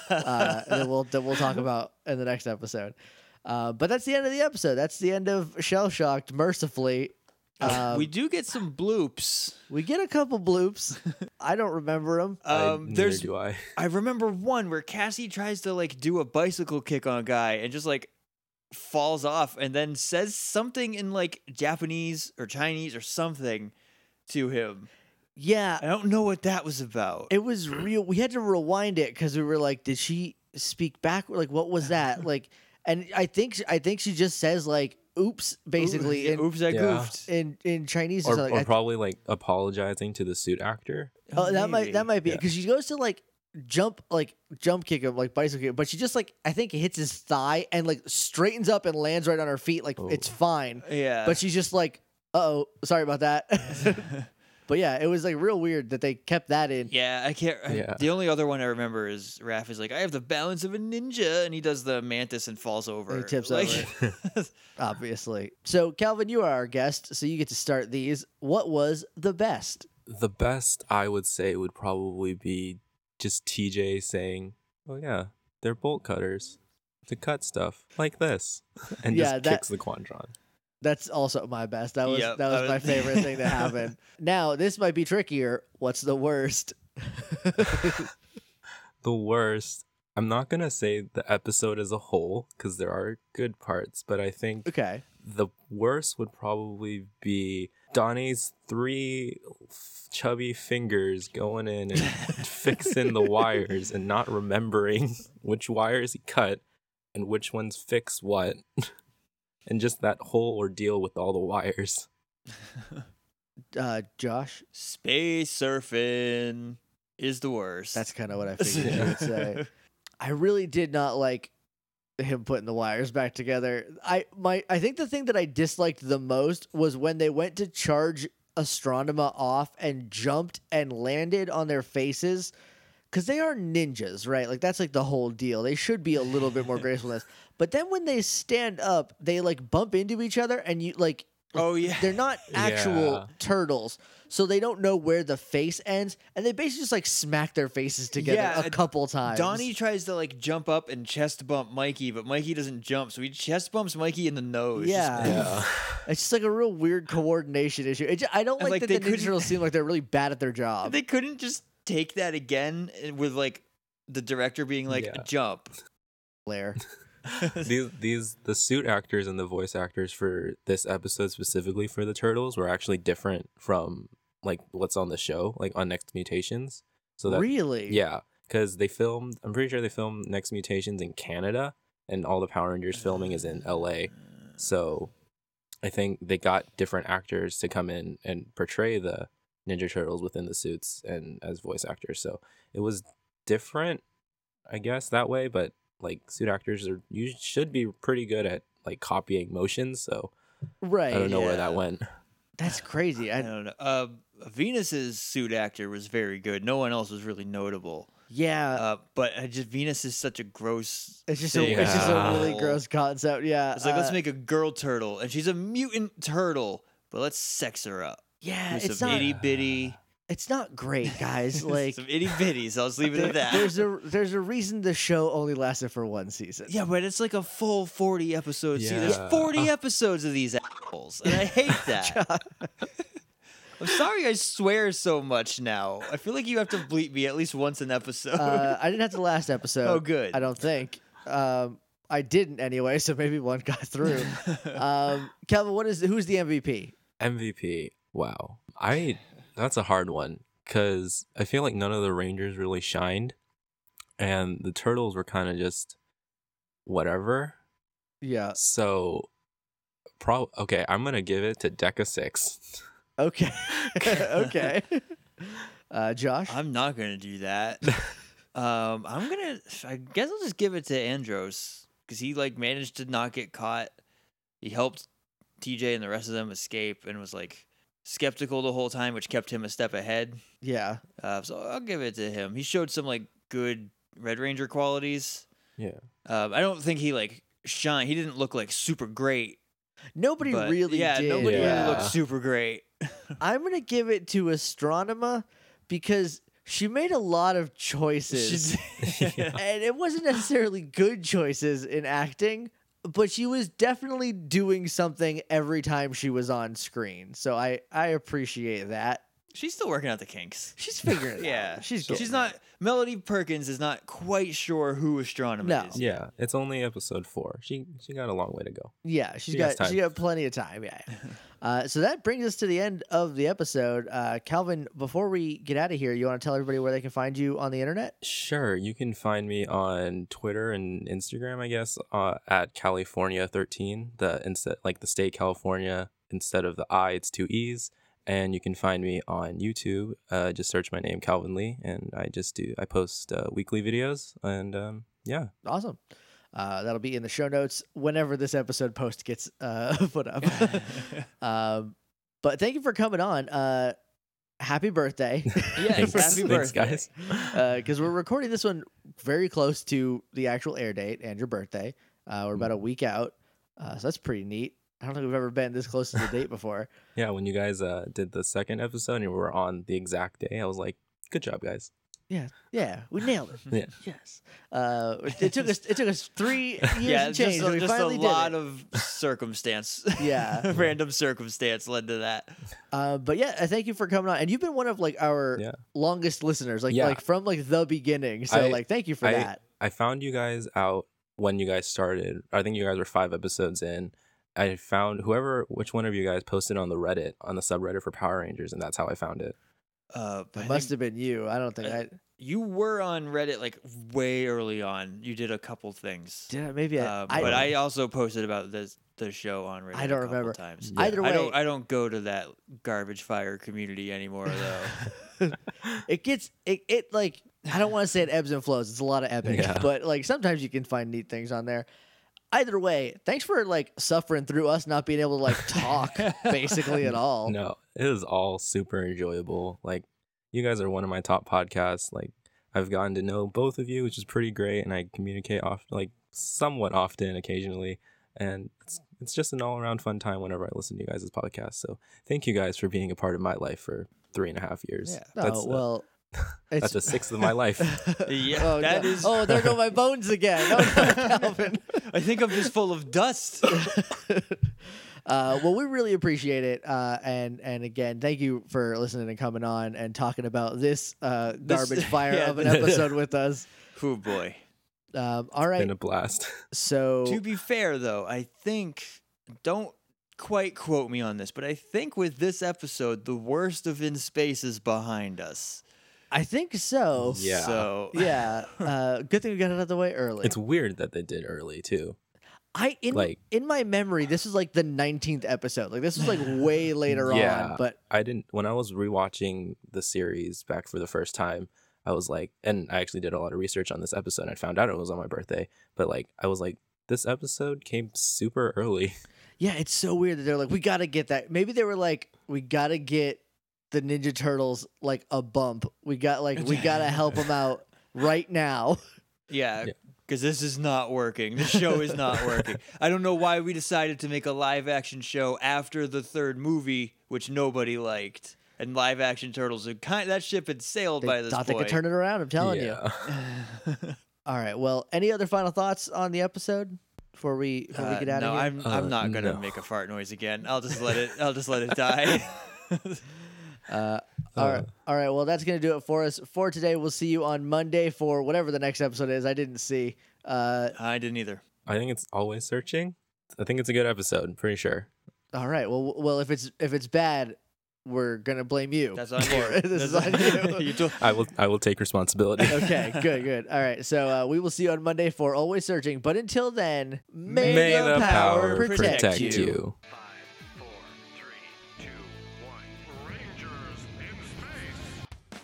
B: Uh, that we'll that we'll talk about in the next episode. Uh, but that's the end of the episode. That's the end of Shell Shocked. Mercifully, um,
A: we do get some bloops.
B: we get a couple bloops. I don't remember them.
C: I-
A: Um,
C: neither
A: there's
C: do I.
A: I remember one where Cassie tries to like do a bicycle kick on a guy and just like falls off and then says something in like Japanese or Chinese or something to him.
B: Yeah,
A: I don't know what that was about.
B: it was real. We had to rewind it because we were like, did she speak back? Like, what was that? Like, and I think I think she just says like, "Oops," basically in
A: Oops, I
C: Yeah.
A: goofed.
B: in, in Chinese or,
C: Or,
B: something.
C: or
B: I th-
C: probably like apologizing to the suit actor.
B: oh, that might
A: Maybe.
B: that might be
C: Yeah.
B: because she goes to like jump like jump kick him like bicycle kick him, but she just like I think hits his thigh and like straightens up and lands right on her feet like
C: Oh.
B: it's fine.
A: Yeah.
B: But she's just like, "Uh oh, sorry about that." But yeah, it was like real weird that they kept that in.
A: Yeah, I can't. I-
C: Yeah.
A: The only other one I remember is Raph is like, I have the balance of a ninja, and he does the mantis and falls over.
B: He tips
A: Like-
B: Obviously. So Calvin, you are our guest, so you get to start these. What was the best?
C: The best I would say would probably be just T J saying, "Oh yeah, they're bolt cutters to cut stuff like this," and
B: Yeah,
C: just
B: that-
C: kicks the Quantron.
B: That's also my best. That was
A: Yep,
B: that was
A: I
B: my
A: was-
B: favorite thing to happen. Now this might be trickier. What's the worst?
C: The worst. I'm not gonna say the episode as a whole because there are good parts, but I think
B: Okay.
C: the worst would probably be Donnie's three f- chubby fingers going in and fixing the wires and not remembering which wires he cut and which ones fix what. And just that whole ordeal with all the wires.
B: Uh, Josh,
A: Space surfing is the worst.
B: that's kind of what I figured you would say. I really did not like him putting the wires back together. I my I think the thing that I disliked the most was when they went to charge Astronema off and jumped and landed on their faces. Because they are ninjas, right? Like, that's like the whole deal. They should be a little bit more graceful than this. But then when they stand up, they like bump into each other and you like,
A: Oh, yeah.
B: they're not actual
C: Yeah.
B: turtles. So they don't know where the face ends. And they basically just like smack their faces together
A: Yeah,
B: a couple times.
A: Donnie tries to like jump up and chest bump Mikey, but Mikey doesn't jump, so he chest bumps Mikey in the nose.
B: Yeah.
C: Yeah.
B: It's just like a real weird coordination issue. It ju- I don't
A: And,
B: like,
A: like,
B: that
A: they
B: the Ninja
A: couldn't-
B: Turtles seem like they're really bad at their job.
A: They couldn't just take that again with like the director being like,
C: Yeah.
A: jump.
B: Blair.
C: these these the suit actors and the voice actors for this episode specifically for the turtles were actually different from like what's on the show, like on Next Mutations. So that
B: Really?
C: yeah, because they filmed. I'm pretty sure they filmed Next Mutations in Canada, and all the Power Rangers filming is in L A. So I think they got different actors to come in and portray the Ninja Turtles within the suits and as voice actors. So it was different, I guess, that way. But like suit actors are you should be pretty good at like copying motions. So
B: Right.
C: I don't know where
A: yeah.
C: that went.
B: That's crazy.
A: I
B: I,
A: don't know. Uh, Venus's suit actor was very good. No one else was really notable.
B: yeah.
A: Uh, but I just Venus is such a gross.
B: It's just a,
A: thing.
B: it's just a
C: Yeah.
B: really gross concept. Yeah.
A: It's like let's
B: uh,
A: make a girl turtle, and she's a mutant turtle, but let's sex her up.
B: yeah.
A: With
B: It's
A: some
B: not.
A: itty bitty
B: It's not great, guys. Like
A: Some itty bitties. I'll just leave it at that.
B: there's a there's a reason the show only lasted for one season.
A: Yeah, but it's like a full forty episodes. See, there's
C: Yeah.
A: forty episodes of these assholes, and I hate that. I'm sorry I swear so much now. I feel like you have to bleep me at least once an episode.
B: Uh, I didn't have the last episode.
A: Oh, good.
B: I don't think. Um, I didn't anyway, so maybe one got through. um, Calvin, what is who's the M V P?
C: M V P. Wow. I that's a hard one because I feel like none of the Rangers really shined, and the Turtles were kind of just whatever.
B: Yeah.
C: So, pro. Okay, I'm gonna give it to Deca Six.
B: Okay. okay. Uh, Josh.
A: I'm not gonna do that. um, I'm gonna. I guess I'll just give it to Andros because he like managed to not get caught. He helped T J and the rest of them escape and was like skeptical the whole time, which kept him a step ahead.
B: Yeah.
A: Uh, so I'll give it to him. He showed some like good Red Ranger qualities.
C: Yeah.
A: Um, I don't think he like shine. He didn't look like super great.
B: Nobody
A: but,
B: really
A: yeah,
B: did.
A: nobody
C: Yeah.
A: really looked super great.
B: I'm gonna give it to Astronema because she made a lot of choices, and it wasn't necessarily good choices in acting, but she was definitely doing something every time she was on screen. So I I appreciate that.
A: She's still working out the kinks.
B: She's figuring it
A: Yeah,
B: out. She's
A: she's
B: getting
A: not.
B: it.
A: Melody Perkins is not quite sure who Astronomer
B: No.
A: is.
C: Yeah. It's only episode four. She she got a long way to go.
B: Yeah, she's
C: She
B: got
C: has time.
B: she got plenty of time. Yeah. yeah. uh, so that brings us to the end of the episode. Uh, Calvin, before we get out of here, you want to tell everybody where they can find you on the internet?
C: Sure, you can find me on Twitter and Instagram, I guess, uh, at California thirteen. The instead like the state California instead of the I, it's two E's. And you can find me on YouTube. Uh, just search my name, Calvin Lee, and I just do I post uh, weekly videos. And um, yeah,
B: Awesome. Uh, that'll be in the show notes whenever this episode post gets uh, put up. um, but thank you for coming on. Uh, happy birthday.
A: Yes,
C: thanks,
A: happy
C: thanks,
A: birthday.
C: guys.
B: Because we're recording this one very close to the actual air date and your birthday. Uh, we're about a week out. Uh, so that's pretty neat. I don't think we've ever been this close to the date before.
C: Yeah, when you guys uh, did the second episode and we were on the exact day, I was like, "Good job, guys."
B: Yeah, yeah, we nailed it.
C: Yeah.
B: Yes. Uh, it took us. It took us three years
A: Yeah,
B: to
A: just,
B: change.
A: a,
B: and we
A: just a
B: finally
A: lot
B: did it.
A: of circumstance.
B: Yeah.
A: Random circumstance led to that.
B: Uh, but yeah, uh, thank you for coming on. And you've been one of like our
C: Yeah.
B: longest listeners, like
C: Yeah.
B: like from like the beginning. So
C: I-
B: like, thank you for
C: I,
B: that.
C: I found you guys out when you guys started. I think you guys were five episodes in. I found whoever, which one of you guys posted on the Reddit, on the subreddit for Power Rangers, and that's how I found it.
A: Uh,
B: It
A: I
B: must
A: think
B: have been you. I don't think
A: Uh,
B: I
A: you were on Reddit like way early on. You did a couple things.
B: did. I, maybe I,
A: Uh,
B: I,
A: but I also posted about this the show on Reddit.
B: I don't
A: a couple
B: remember.
A: times.
C: Yeah.
B: Either way,
A: I don't. I don't go to that garbage fire community anymore though.
B: it gets it, it like I don't want to say it ebbs and flows. It's a lot of ebbing,
C: Yeah.
B: but like sometimes you can find neat things on there. Either way, thanks for like suffering through us not being able to like talk basically at all.
C: No, it is all super enjoyable. Like, you guys are one of my top podcasts. Like, I've gotten to know both of you, which is pretty great, and I communicate off like somewhat often, occasionally, and it's it's just an all around fun time whenever I listen to you guys' podcast. So, thank you guys for being a part of my life for three and a half years.
A: Yeah.
C: That's
B: oh
C: uh,
B: well, it's,
C: that's a sixth of my life.
A: Yeah,
B: oh,
A: that
B: no.
A: is-
B: Oh, there go my bones again. Oh, no, Calvin.
A: I think I'm just full of dust.
B: Uh, well, we really appreciate it, uh, and and again, thank you for listening and coming on and talking about this uh,
A: This-
B: garbage fire
A: yeah,
B: of an
A: this-
B: episode with us.
A: Oh boy.
B: Um, all right,
C: Been a blast.
B: so
A: To be fair, though, I think, don't quite quote me on this, but I think with this episode, the worst of In Space is behind us.
B: I think so.
C: Yeah.
A: So,
B: Yeah. Uh, good thing we got it out of the way early.
C: It's weird that they did early too.
B: I in
C: like-
B: in my memory, this was like the nineteenth episode. Like this was like way later
C: Yeah.
B: on. But
C: I didn't when I was rewatching the series back for the first time. I was like, and I actually did a lot of research on this episode. I found out it was on my birthday, but like, I was like, this episode came super early.
B: yeah, it's so weird that they're like, we got to get that. Maybe they were like, we got to get the Ninja Turtles like a bump. We got like we got to help them out right now.
A: yeah,
C: Yeah.
A: because this is not working. The show is not working. I don't know why we decided to make a live action show after the third movie, which nobody liked. and live action turtles. Had kind that ship had sailed
B: They
A: by this
B: thought
A: point.
B: they could turn it around. I'm telling you.
C: yeah.
B: All right. Well, any other final thoughts on the episode before we before we
A: Uh,
B: get out
A: no,
B: of here?
A: I'm I'm
C: Uh,
A: not gonna
C: no.
A: make a fart noise again. I'll just let it. I'll just let it die.
B: Uh, all right, all right. Well, that's gonna do it for us for today. We'll see you on Monday for whatever the next episode is. I didn't see. Uh,
A: I didn't either.
C: I think it's Always Searching. I think it's a good episode. I'm pretty sure.
B: all right. Well, well, if it's if it's bad, we're gonna blame you.
A: That's on
B: for
A: you.
B: it. This
A: That's
B: is on you.
A: you told-
C: I will. I will take responsibility.
B: Okay, good, good. All right. So uh, we will see you on Monday for Always Searching. But until then, may,
C: May
B: the, power, protect,
C: protect
B: you.
C: you.
D: Five, four, three, two, one. Rangers in space.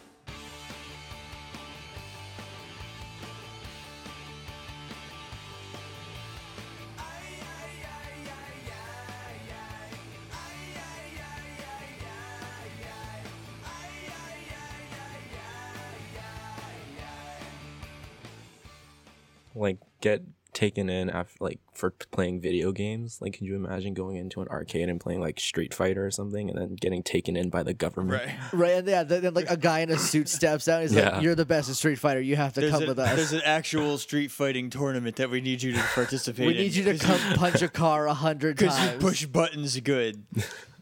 C: Like get taken in after like for playing video games. Like, can you imagine going into an arcade and playing like Street Fighter or something, and then getting taken in by the government?
A: right.
B: Right, and yeah, then, then, like a guy in a suit steps out. And he's
C: Yeah.
B: like, "You're the best at Street Fighter. You have to
A: There's,
B: come
A: a-
B: with us.
A: there's an actual street fighting tournament that we need you to participate
B: We
A: in.
B: need you to come punch a car a hundred
A: because
B: times."
A: you push buttons good.